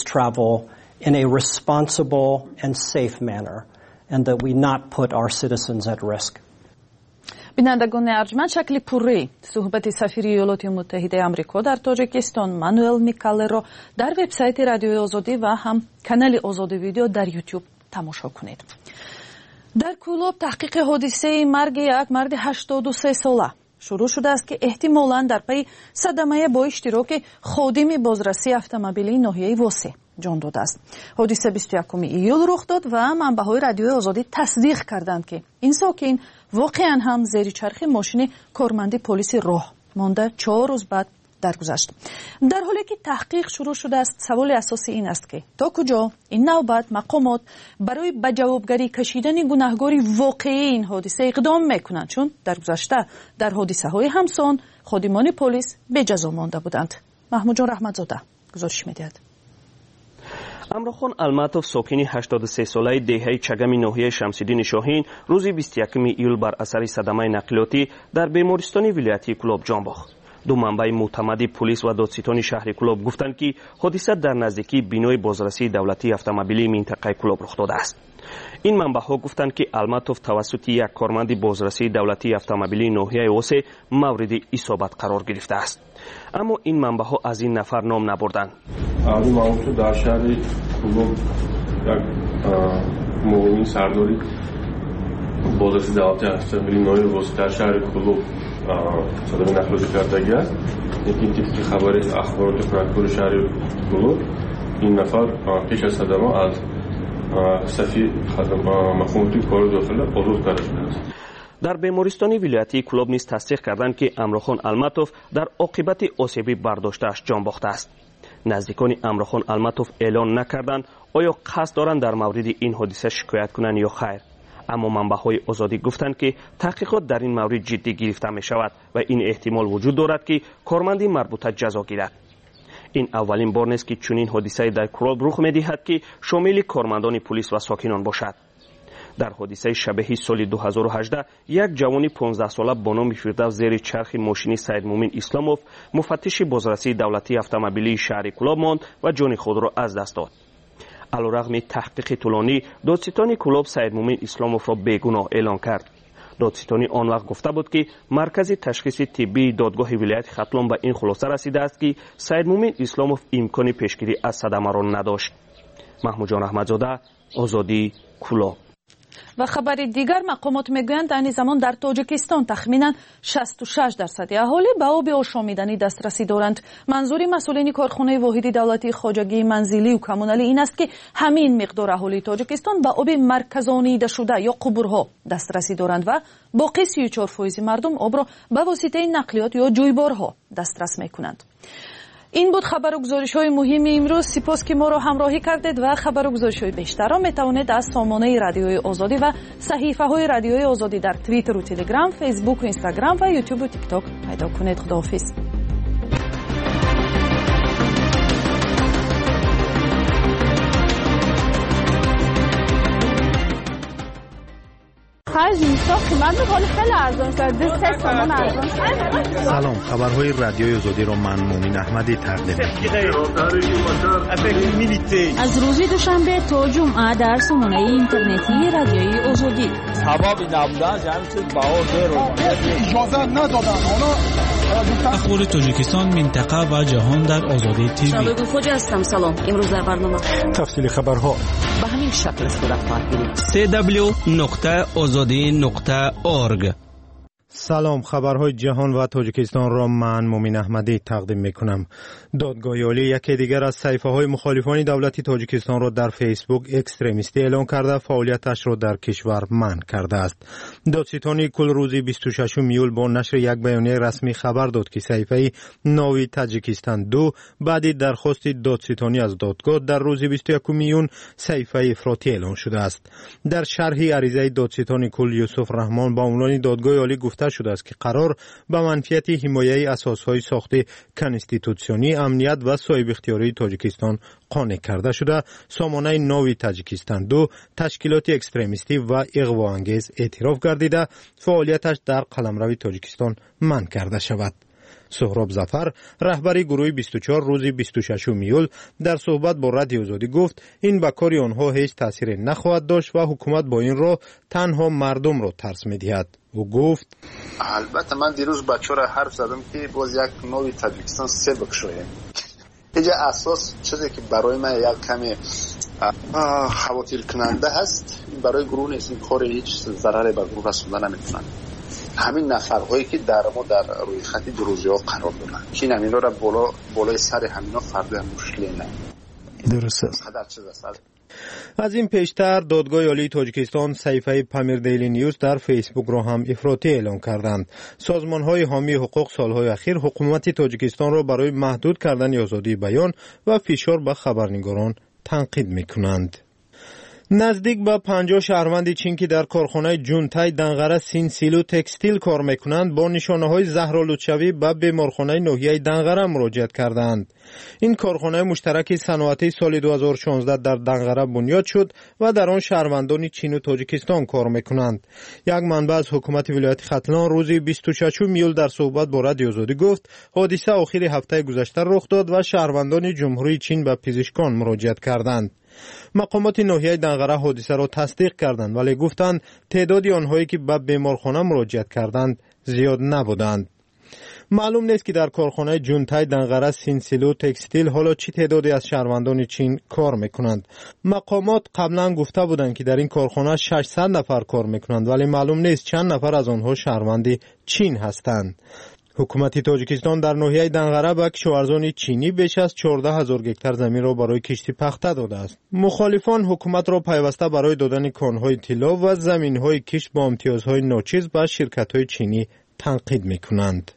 In a responsible and safe manner, and that we not put our citizens at risk. بینندگان ارجمند، شکل پوری صحبت سفیر ایالات متحده آمریکا در تاجیکستان مانوئل میکالر را در وبسایت رادیوی آزادی و هم کانال آزادی ویدیو در یوتیوب تماشا کنید. در کولوب تحقیق حادثه مرگ یک مرد هشتاد و سه ساله شروع شده است که احتمالاً در پی صدمه با اشتراک خادم بازرسی اتومبیلی ناحیه واسه جان داده است. حادثه بیست و یکم ایول رخ داد و منبع‌های رادیوی آزادی تصدیق کردند که این ساکن واقعاً هم زیر چرخ ماشین کارمند پلیس راه مانده چهار روز بعد درگذشت. در حالی که تحقیق شروع شده است، سوال اساسی این است که تا کجا این نوبت مقامات برای به جوابگری کشیدن گناهکاری واقعی این حادثه اقدام میکنند، چون در گذشته در حادثه های همسان خادمان پلیس به جزا مانده بودند. محمود جان رحمتزاده گزارش میدهد. امرخان الماتوف ساکن هشتاد و سه ساله دهه چگم ناحیه شمس‌الدین شاهین روز بیست و یکم ایول بر اثر صدمه نقلیاتی در بیمارستان ولایتی کلوب جان باخت. دو منبع معتمد پلیس و دادستان شهر کلوب گفتند که حادثه در نزدیکی بینای بازرسی دولتی اتومبیلی منطقه کلوب رخ داده است. این منبع‌ها گفتند که الماتوف توسط یک کارمند بازرسی دولتی اتومبیلی ناحیه واسه مورد اصابت قرار گرفته است. اما این منبع‌ها از این نفر نام نبردند. علی معروف در شهر کلوب یک مقیم سرداری بازرسی دولتی اتومبیلی ناحیه واسه در شهر کلوب صدمه نقلیاتی کردگی است. این تیپ خبر اخبارات پرکور شهر کلوب این نفر پیش از صدمه از سفیر مخموتی کار داخله آزاد کرده شده است. در بیمارستان ولایتی کلوب نیز تصدیق کردند که امرخان الماتوف در عاقبت آسیبی برداشته‌اش جان باخته است. نزدیکان امرخان الماتوف اعلان نکردند آیا قصد دارند در مورد این حادثه شکایت کنند یا خیر. اما منبع‌های آزادی گفتند که تحقیقات در این مورد جدی گرفته می شود و این احتمال وجود دارد که کارمندی مربوطه جزا گیرد. این اولین بار نیست که چنین حادثه‌ای در کلوب رخ می‌دهد که شامل کارمندان پلیس و ساکنان باشد. در حادثه شبیه سال دو هزار و هجده یک جوان پانزده ساله با نام فردوس زیر چرخ ماشین سید مومن اسلاموف مفتش بازرسی دولتی اتومبیلی شهر کلوب ماند و جان خود را از دست داد. علیرغم تحقیق طولانی، دادستان کلوب سید مومن اسلاموف را بیگناه اعلان کرد. دادستانی آن وقت گفته بود که مرکز تشخیص طبی دادگاه ولایت ختلان به این خلاصه رسیده است که سید مومن اسلاموف امکان پیشگیری از صدمه را نداشت. محمود جان رحمتزاده، آزادی، کلوب. و خبر دیگر مقامات میگویند در این زمان در تاجیکستان تخمینا شصت و شش درصد اهالی به آب آشامیدنی دسترسی دارند. منظور مسئولین کارخانه واحد دولتی خواجگی منزلی و کمونالی این است که همین مقدار اهالی تاجیکستان به آب مرکزانیده شده یا قبورها دسترسی دارند و باقی سی و چهار درصد مردم آب را به واسطه نقلیات یا جویبارها دسترس میکنند. این بود خبر و گزارش های مهم امروز. سپاس که ما را همراهی کردید و خبر و گزارش های بیشتر را میتوانید از سامانه رادیوی آزادی و صحیفه های رادیوی آزادی در توییتر و تلگرام، فیسبوک و اینستاگرام و یوتیوب و تیک تاک پیدا کنید. خداحافظ. خرج نیست، قیمت حال خیلی ارزان شد. دست سامان ارزان شد. سلام، خبرهای رادیوی آزادی را من مومین احمدی تقدیم می‌کنم. از روز دوشنبه تا جمعه در سامانه اینترنتی رادیوی آزادی. سبب نبودن جمعیت باور رو اجازه ندادن. اخبار تاجیکستان، منطقه و جهان در آزادی تیوی. شباب خوج هستم. سلام. امروز در برنامه تفصیل خبرها به همین شکل صورت خواهد گرفت. سی دبلیو نقطه آزادی نقطه اورگ. سلام، خبرهای جهان و تاجیکستان را من مومین احمدی تقدیم میکنم. دادگاه عالی یکی دیگر از صحیفه های مخالفان دولتی تاجیکستان را در فیسبوک اکستریمیستی اعلام کرده فعالیتش را در کشور منع کرده است. دادستانی کل روز بیست و ششم ایول با نشر یک بیانیه رسمی خبر داد که صحیفه ناوی تاجیکستان دو بعد درخواست دادستانی از دادگاه در روز بیست و یکم ایون صحیفه افراطی اعلام شده است. در شرح عریضه دادستانی کل یوسف رحمان با عنوان دادگاه عالی گفته شده است که قرار به منفیت حمایه اساسهای ساخت کنستیتوسیونی، امنیت و صاحب اختیاری تاجیکستان قانع کرده شده سامانه ناوی تاجیکستان دو تشکیلات اکستریمیستی و اغواانگیز اعتراف گردیده فعالیتش در قلمرو تاجیکستان منع کرده شود. سهراب ظفر رهبر گروه بیست و چهار روز بیست و ششم ایول در صحبت با رادیو آزادی گفت این به کار آنها هیچ تاثیر نخواهد داشت و حکومت با این راه تنها مردم را ترس می‌دهد. او گفت البته من دیروز بچه‌ها حرف زدم که باز یک نوعی تاجیکستان سه بکشویم. اینجا اساس چیزی که برای من یک کمی خواطر کننده هست، این برای گروه نیست، این کار هیچ ضرری به گروه رسوندن نمیتونن. همین نفرهایی که در ما در روی خط دروزی ها قرار دارن که همینا را بالا بالای سر همینا فردا مشکلی نه. درست است. از این پیشتر دادگاه عالی تاجیکستان صحیفه پامیر دیلی نیوز در فیسبوک را هم افراطی اعلام کردند. سازمان‌های حامی حقوق سالهای اخیر حکومت تاجیکستان را برای محدود کردن آزادی بیان و فشار به خبرنگاران تنقید می‌کنند. نزدیک به پنجاه شهروند چین که در کارخانه جونتای دنغره سین سیلو تکستیل کار میکنند با نشانه‌های زهرآلودشوی به بیمارخانه ناحیه دنغره مراجعت کردند. این کارخانه مشترک صنعتی سال دو هزار و شانزده در دنغره بنیاد شد و در آن شهروندان چین و تاجیکستان کار میکنند. یک منبع از حکومت ولایت ختلان روز بیست و ششم ایول در صحبت با رادیو آزادی گفت حادثه آخر هفته گذشته رخ داد و شهروندان جمهوری چین به پزشکان مراجعت کردند. مقامات ناحیه دنغره حادثه را تصدیق کردند ولی گفتند تعداد آنهایی که به بیمارخانه مراجعت کردند زیاد نبودند. معلوم نیست که در کارخانه جونتای دنغره سینسیلو تکستیل حالا چه تعدادی از شهروندان چین کار میکنند. مقامات قبلا گفته بودند که در این کارخانه ششصد نفر کار میکنند ولی معلوم نیست چند نفر از آنها شهروند چین هستند. حکومت تاجیکستان در ناحیه دنغره به کشاورزان چینی بیش از چهارده هزار گکتار زمین را برای کشتی پخته داده است. مخالفان حکومت را پیوسته برای دادن کانهای طلا و زمینهای کشت با امتیازهای ناچیز به شرکت‌های چینی تنقید می‌کنند.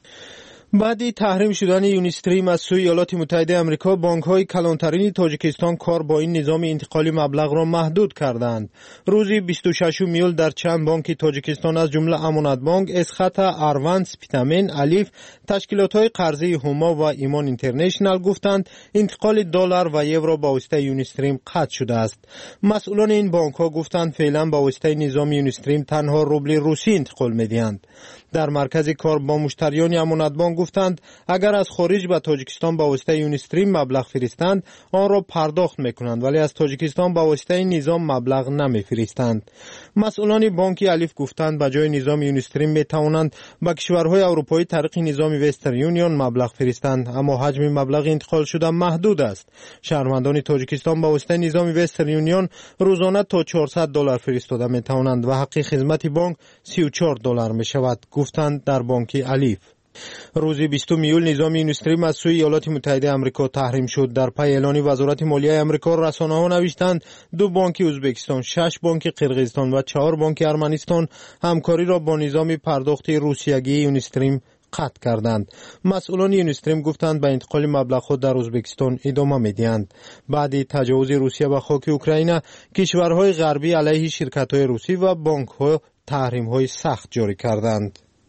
بعد تحریم شدن یونیستریم از سوی ایالات متحده آمریکا، بانک‌های کلانترین تاجیکستان کار با این نظام انتقالی مبلغ را محدود کردند. روز بیست و ششم ایول در چند بانک تاجیکستان از جمله امانت بانک، اسخط، اروند، سپیتامین، الیف، تشکیلات‌های قرضه هوما و ایمان اینترنشنال گفتند انتقال دلار و یورو با واسطه یونیستریم قطع شده است. مسئولان این بانک‌ها گفتند فعلا با واسطه نظام یونیستریم تنها روبل روسی انتقال می‌دهند. در مرکز کار با مشتریان امانت بانک گفتند اگر از خارج به تاجیکستان با واسطه یونیستریم مبلغ فرستند آن را پرداخت میکنند ولی از تاجیکستان با واسطه این نظام مبلغ نمیفرستند. مسئولان بانک الیف گفتند به جای نظام یونیستریم میتوانند به کشورهای اروپایی طریق نظام وسترن یونیون مبلغ فرستند اما حجم مبلغ انتقال شده محدود است. شهروندان تاجیکستان با واسطه نظام وسترن یونیون روزانه تا چهارصد دلار فرستاده میتوانند و حق خدمت بانک سی و چهار دلار میشود، گفتند در بانک الیف. روز بیستم ایول نظام یونیستریم از سوی ایالات متحده آمریکا تحریم شد. در پی اعلان وزارت مالیه آمریکا رسانه‌ها نوشتند دو بانک ازبکستان، شش بانک قرقیزستان و چهار بانک ارمنستان همکاری را با نظام پرداخت روسیگی یونیستریم قطع کردند. مسئولان یونیستریم گفتند به انتقال مبلغ در ازبکستان ادامه می‌دهند. بعد تجاوز روسیه به خاک اوکراین، کشورهای غربی علیه شرکت‌های روسی و بانک‌ها تحریم‌های سخت جاری کردند.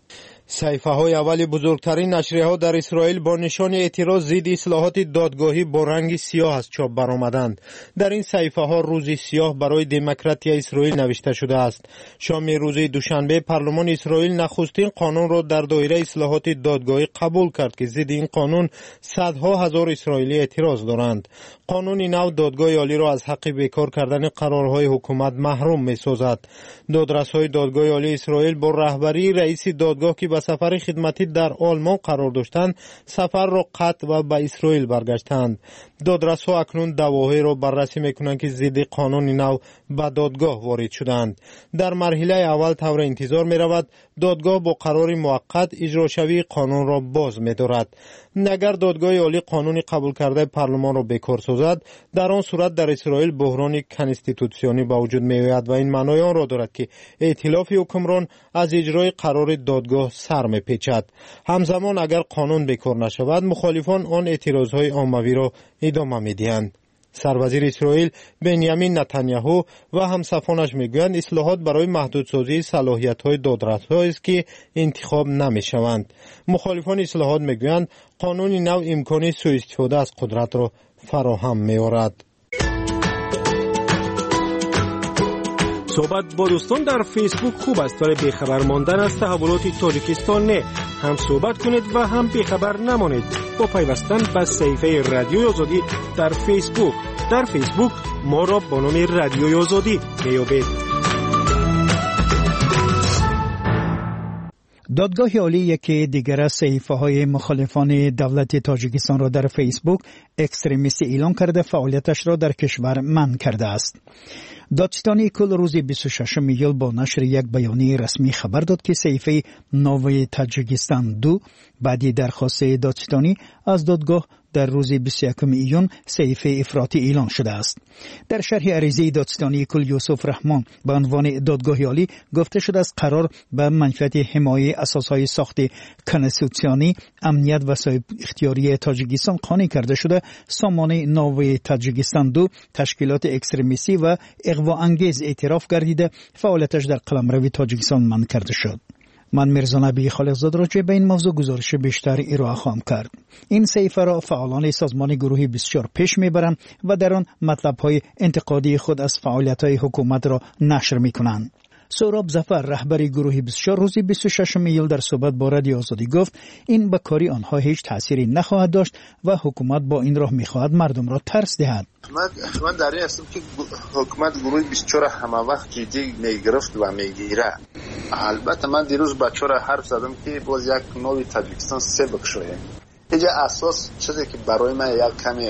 صحیفه‌های اول بزرگترین نشریه‌ها در اسرائیل با نشان اعتراض ضد اصلاحات دادگاهی با رنگ سیاه از چاپ برآمدند. در این صحیفه‌ها روزی سیاه برای دموکراسی اسرائیل نوشته شده است. شام روز دوشنبه پارلمان اسرائیل نخستین قانون را در دایره اصلاحات دادگاهی قبول کرد که ضد این قانون صدها هزار اسرائیلی اعتراض دارند. قانون نو دادگاه عالی را از حق بیکار کردن قرارهای حکومت محروم می‌سازد. دادرس‌های دادگاه عالی اسرائیل با رهبری رئیس دادگاه که به سفر خدمتی در آلمان قرار داشتند سفر را قطع و به اسرائیل برگشتند. دادرس‌ها اکنون دعواهایی را بررسی می‌کنند که ضد قانون نو به دادگاه وارد شدند. در مرحله اول طور انتظار می‌رود دادگاه با قرار موقت اجراشوی قانون را باز می‌دارد. اگر دادگاه عالی قانون قبول کرده پارلمان را بیکار سازد، در آن صورت در اسرائیل بحران کنستیتوسیونی به وجود می‌آید و این معنای آن را دارد که ائتلاف حکمران از اجرای قرار دادگاه سر می‌پیچد. همزمان اگر قانون بیکار نشود، مخالفان آن اعتراض‌های عمومی را ادامه می‌دهند. سروزیر اسرائیل بنیامین نتانیاهو و همصفانش میگویند اصلاحات برای محدودسازی صلاحیت‌های دادرس‌ها است که انتخاب نمی‌شوند. مخالفان اصلاحات میگویند قانون نو امکان سوء استفاده از قدرت را فراهم می‌آورد. صحبت با دوستان در فیسبوک خوب است، ولی بیخبر ماندن از تحولات تاجیکستان نه. هم صحبت کنید و هم بیخبر نمانید با پیوستن به صفحه رادیوی آزادی در فیسبوک. در فیسبوک ما را با نام رادیوی آزادی میابید. دادگاه عالی یکی دیگر از صحیفه‌های مخالفان دولت تاجیکستان را در فیسبوک اکستریمیستی اعلام کرده فعالیتش را در کشور منع کرده است. دادستانی کل روز بیست و ششم ایول با نشر یک بیانیه رسمی خبر داد که صحیفه نوی تاجیکستان دو بعدی درخواست دادستانی از دادگاه در روز بیست و یکم ایون صحیفه افراطی اعلان شده است. در شرح عریضه دادستانی کل یوسف رحمان به عنوان دادگاه عالی گفته شده است قرار به منفعت حمایت اساسهای ساخت کنستیتوسیونی، امنیت و صاحب اختیاری تاجیکستان قانع کرده شده سامانه نوی تاجیکستان دو تشکیلات اکستریمیستی و اغوا انگیز اعتراف گردیده فعالیتش در قلمرو تاجیکستان منع کرده شد. من میرزا نبی خالقزاده راجع به این موضوع گزارش بیشتر ارائه خواهم کرد. این صحیفه را فعالان سازمان گروه بیست و چهار پیش میبرند و در آن مطلب‌های انتقادی خود از فعالیت‌های حکومت را نشر میکنند. سهراب ظفر رهبر گروه بیست و چهار روز بیست و ششم ایول در صحبت با رادیو آزادی گفت این به کاری آنها هیچ تأثیری نخواهد داشت و حکومت با این راه میخواهد مردم را ترس دهد. من من در این هستم که حکومت گروه بیست و چهار همه وقت جدی میگرفت و میگیره. البته من دیروز بچه را حرف زدم که باز یک نوی تاجیکستان سه بکشویم. اینجا اساس چیزی که برای من یک کمی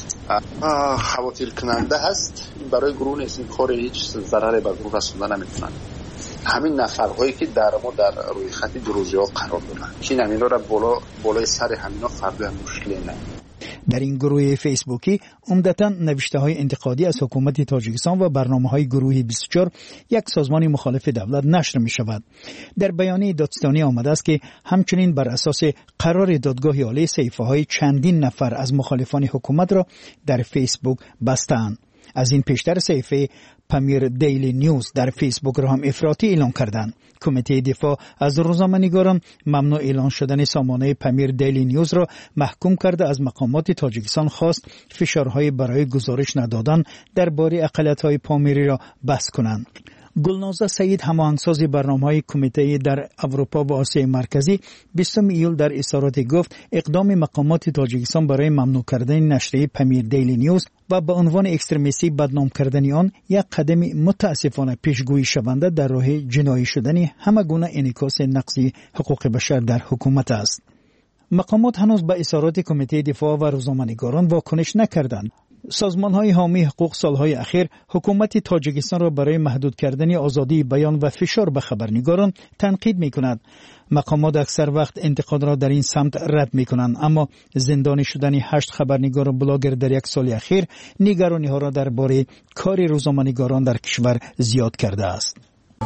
خواطر کننده هست، این برای گروه نیست، این کار هیچ ضرری به گروه رسوندن نمیتونن. همین نفرهایی که در ما در روی خط دروزی ها قرار دارن که همین را بالا بالای سر همینا فردا مشکلی نه. در این گروه فیسبوکی عمدتاً نوشته های انتقادی از حکومت تاجیکستان و برنامه های گروه بیست و چهار یک سازمان مخالف دولت نشر می شود. در بیانیه دادستانی آمده است که همچنین بر اساس قرار دادگاه عالی صحیفه های چندین نفر از مخالفان حکومت را در فیسبوک بستند. از این پیشتر صحیفه پامیر دیلی نیوز در فیسبوک را هم افراطی اعلام کردند. کمیته دفاع از روزنامه‌نگاران ممنوع اعلان شدن سامانه پامیر دیلی نیوز را محکوم کرده از مقامات تاجیکستان خواست فشارهای برای گزارش ندادن درباره اقلیت‌های پامیری را بس کنند. گلنازه سعید هماهنگساز برنامه‌های کمیته در اروپا و آسیای مرکزی بیستم ایول در اظهاراتی گفت اقدام مقامات تاجیکستان برای ممنوع کردن نشریه پامیر دیلی نیوز و به عنوان اکستریمیستی بدنام کردن آن یک قدم متاسفانه پیشگویی شونده در راه جنایی شدن همه گونه انعکاس نقضی حقوق بشر در حکومت است. مقامات هنوز به اظهارات کمیته دفاع و روزنامه‌نگاران واکنش نکردند. سازمان‌های حامی حقوق سالهای اخیر حکومت تاجیکستان را برای محدود کردن آزادی بیان و فشار به خبرنگاران تنقید می‌کند. مقامات اکثر وقت انتقاد را در این سمت رد می‌کنند، اما زندانی شدن هشت خبرنگار و بلاگر در یک سال اخیر نگرانی‌ها را درباره کار روزنامه‌نگاران در کشور زیاد کرده است.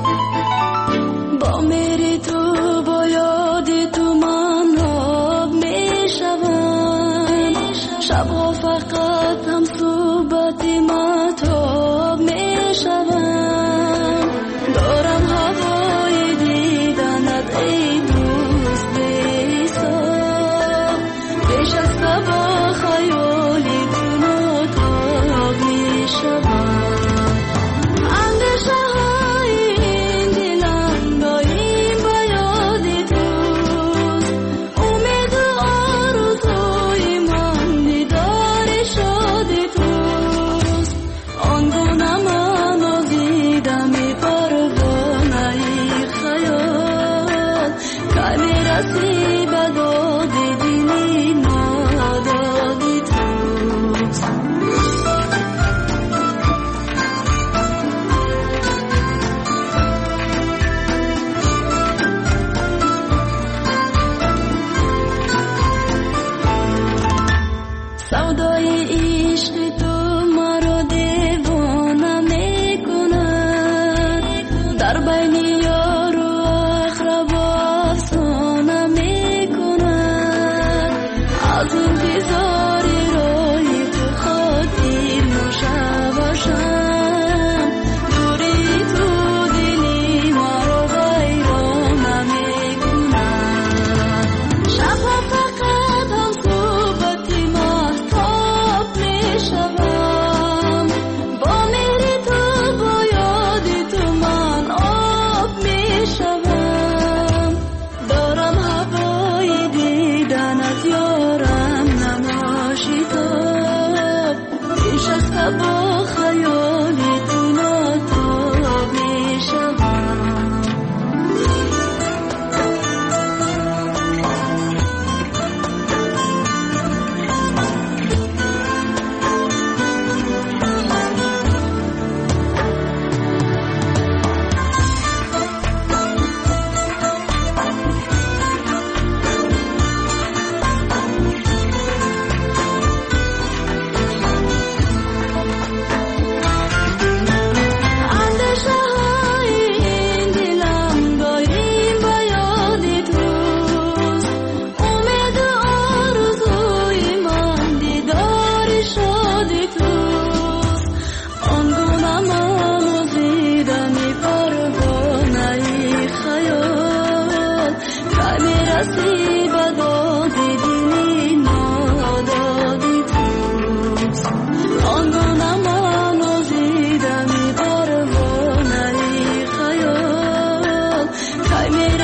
با میری تو با یاد تو من آب میشوم، شب‌ها فقط هم صحبت ماتاب میشوم، دارم هوای دیدنت ای دور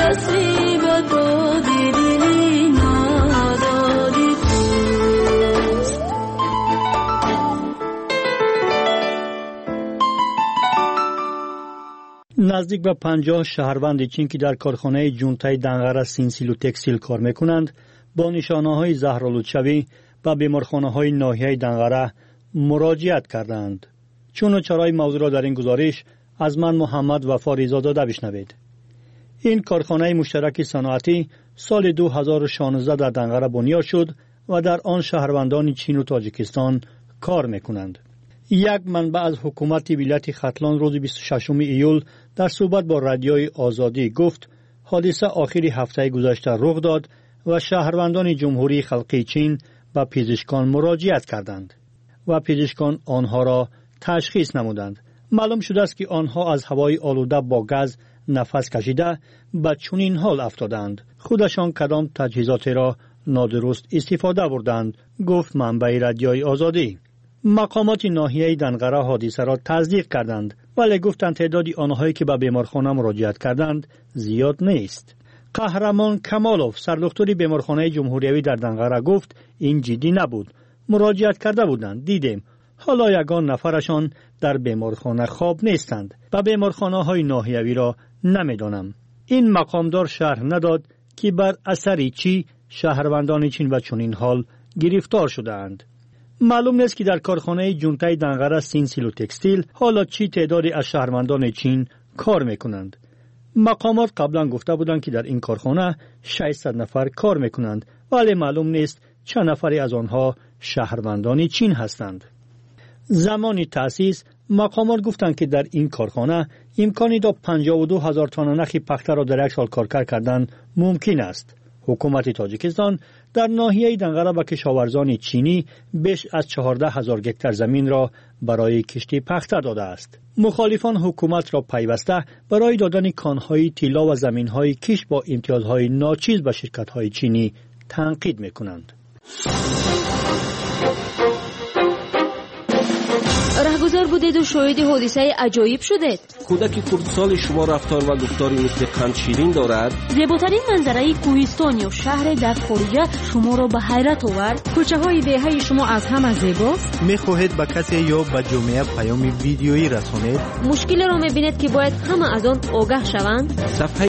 دستی به دادی دلی ندادی توست. نزدیک به پنجاه شهروند چین که در کارخانه جونتای دنغره سینسیل و تکستیل کار میکنند با نشانه‌های زهرآلودشوی و بیمارخانه‌های ناحیه دنغره مراجعت کردند. چون و چرای موضوع را در این گزارش از من محمد وفا زاده بشنوید. این کارخانه مشترک صنعتی سال دو هزار و شانزده در دنغره بنیاد شد و در آن شهروندان چین و تاجیکستان کار میکنند. یک منبع از حکومت ولایت ختلان روز بیست و ششم ایول در صحبت با رادیوی آزادی گفت حادثه آخر هفته گذشته رخ داد و شهروندان جمهوری خلقی چین به پزشکان مراجعت کردند و پزشکان آنها را تشخیص نمودند. معلوم شده است که آنها از هوای آلوده با گاز نفس کشیده به چنین حال افتادند. خودشان کدام تجهیزات را نادرست استفاده بردند، گفت منبع رادیوی آزادی. مقامات ناحیه دنغره حادثه را تصدیق کردند ولی گفتند تعدادی آنهایی که به بیمارخانه مراجعت کردند زیاد نیست. قهرمان کمالوف سردکتر بیمارخانه جمهوریوی در دنغره گفت این جدی نبود. مراجعت کرده بودند، دیدیم. حالا یگان نفرشان در بیمارخانه خواب نیستند. و بیمارخانه های ناحیوی را نمیدانم. این مقامدار شرح نداد که بر اثری چی شهروندان چین و چنین حال گرفتار شده اند. معلوم نیست که در کارخانه جونتای دنغره سینسیل و تکستیل حالا چی تعدادی از شهروندان چین کار میکنند. مقامات قبلا گفته بودند که در این کارخانه ششصد نفر کار میکنند ولی معلوم نیست چند نفری از آنها شهروندان چین هستند. زمان تأسیس مقامات گفتند که در این کارخانه امکانی تا پنجاه و دو هزار تن نخ پخته را در یک سال کار کردن ممکن است. حکومت تاجیکستان در ناحیه دنغره به کشاورزان چینی بیش از چهارده هزار گکتار زمین را برای کشتی پخته داده است. مخالفان حکومت را پیوسته برای دادن کانهای طلا و زمینهای کش با امتیازهای ناچیز به شرکت‌های چینی تنقید می‌کنند. رهگذر بودید و شاهد حادثه عجایب شدید. کودک کردسال شما رفتار و گفتاری مثل قند شیرین دارد. زیباترین منظره کوهستان یا شهر در خارجه شما را به حیرت آورد. کوچه های دهه شما از همه زیباست. میخواهید به کسی یا به جامعه پیام ویدیویی رسانید؟ مشکل را میبینید که باید همه از آن آگاه شوند. صفحه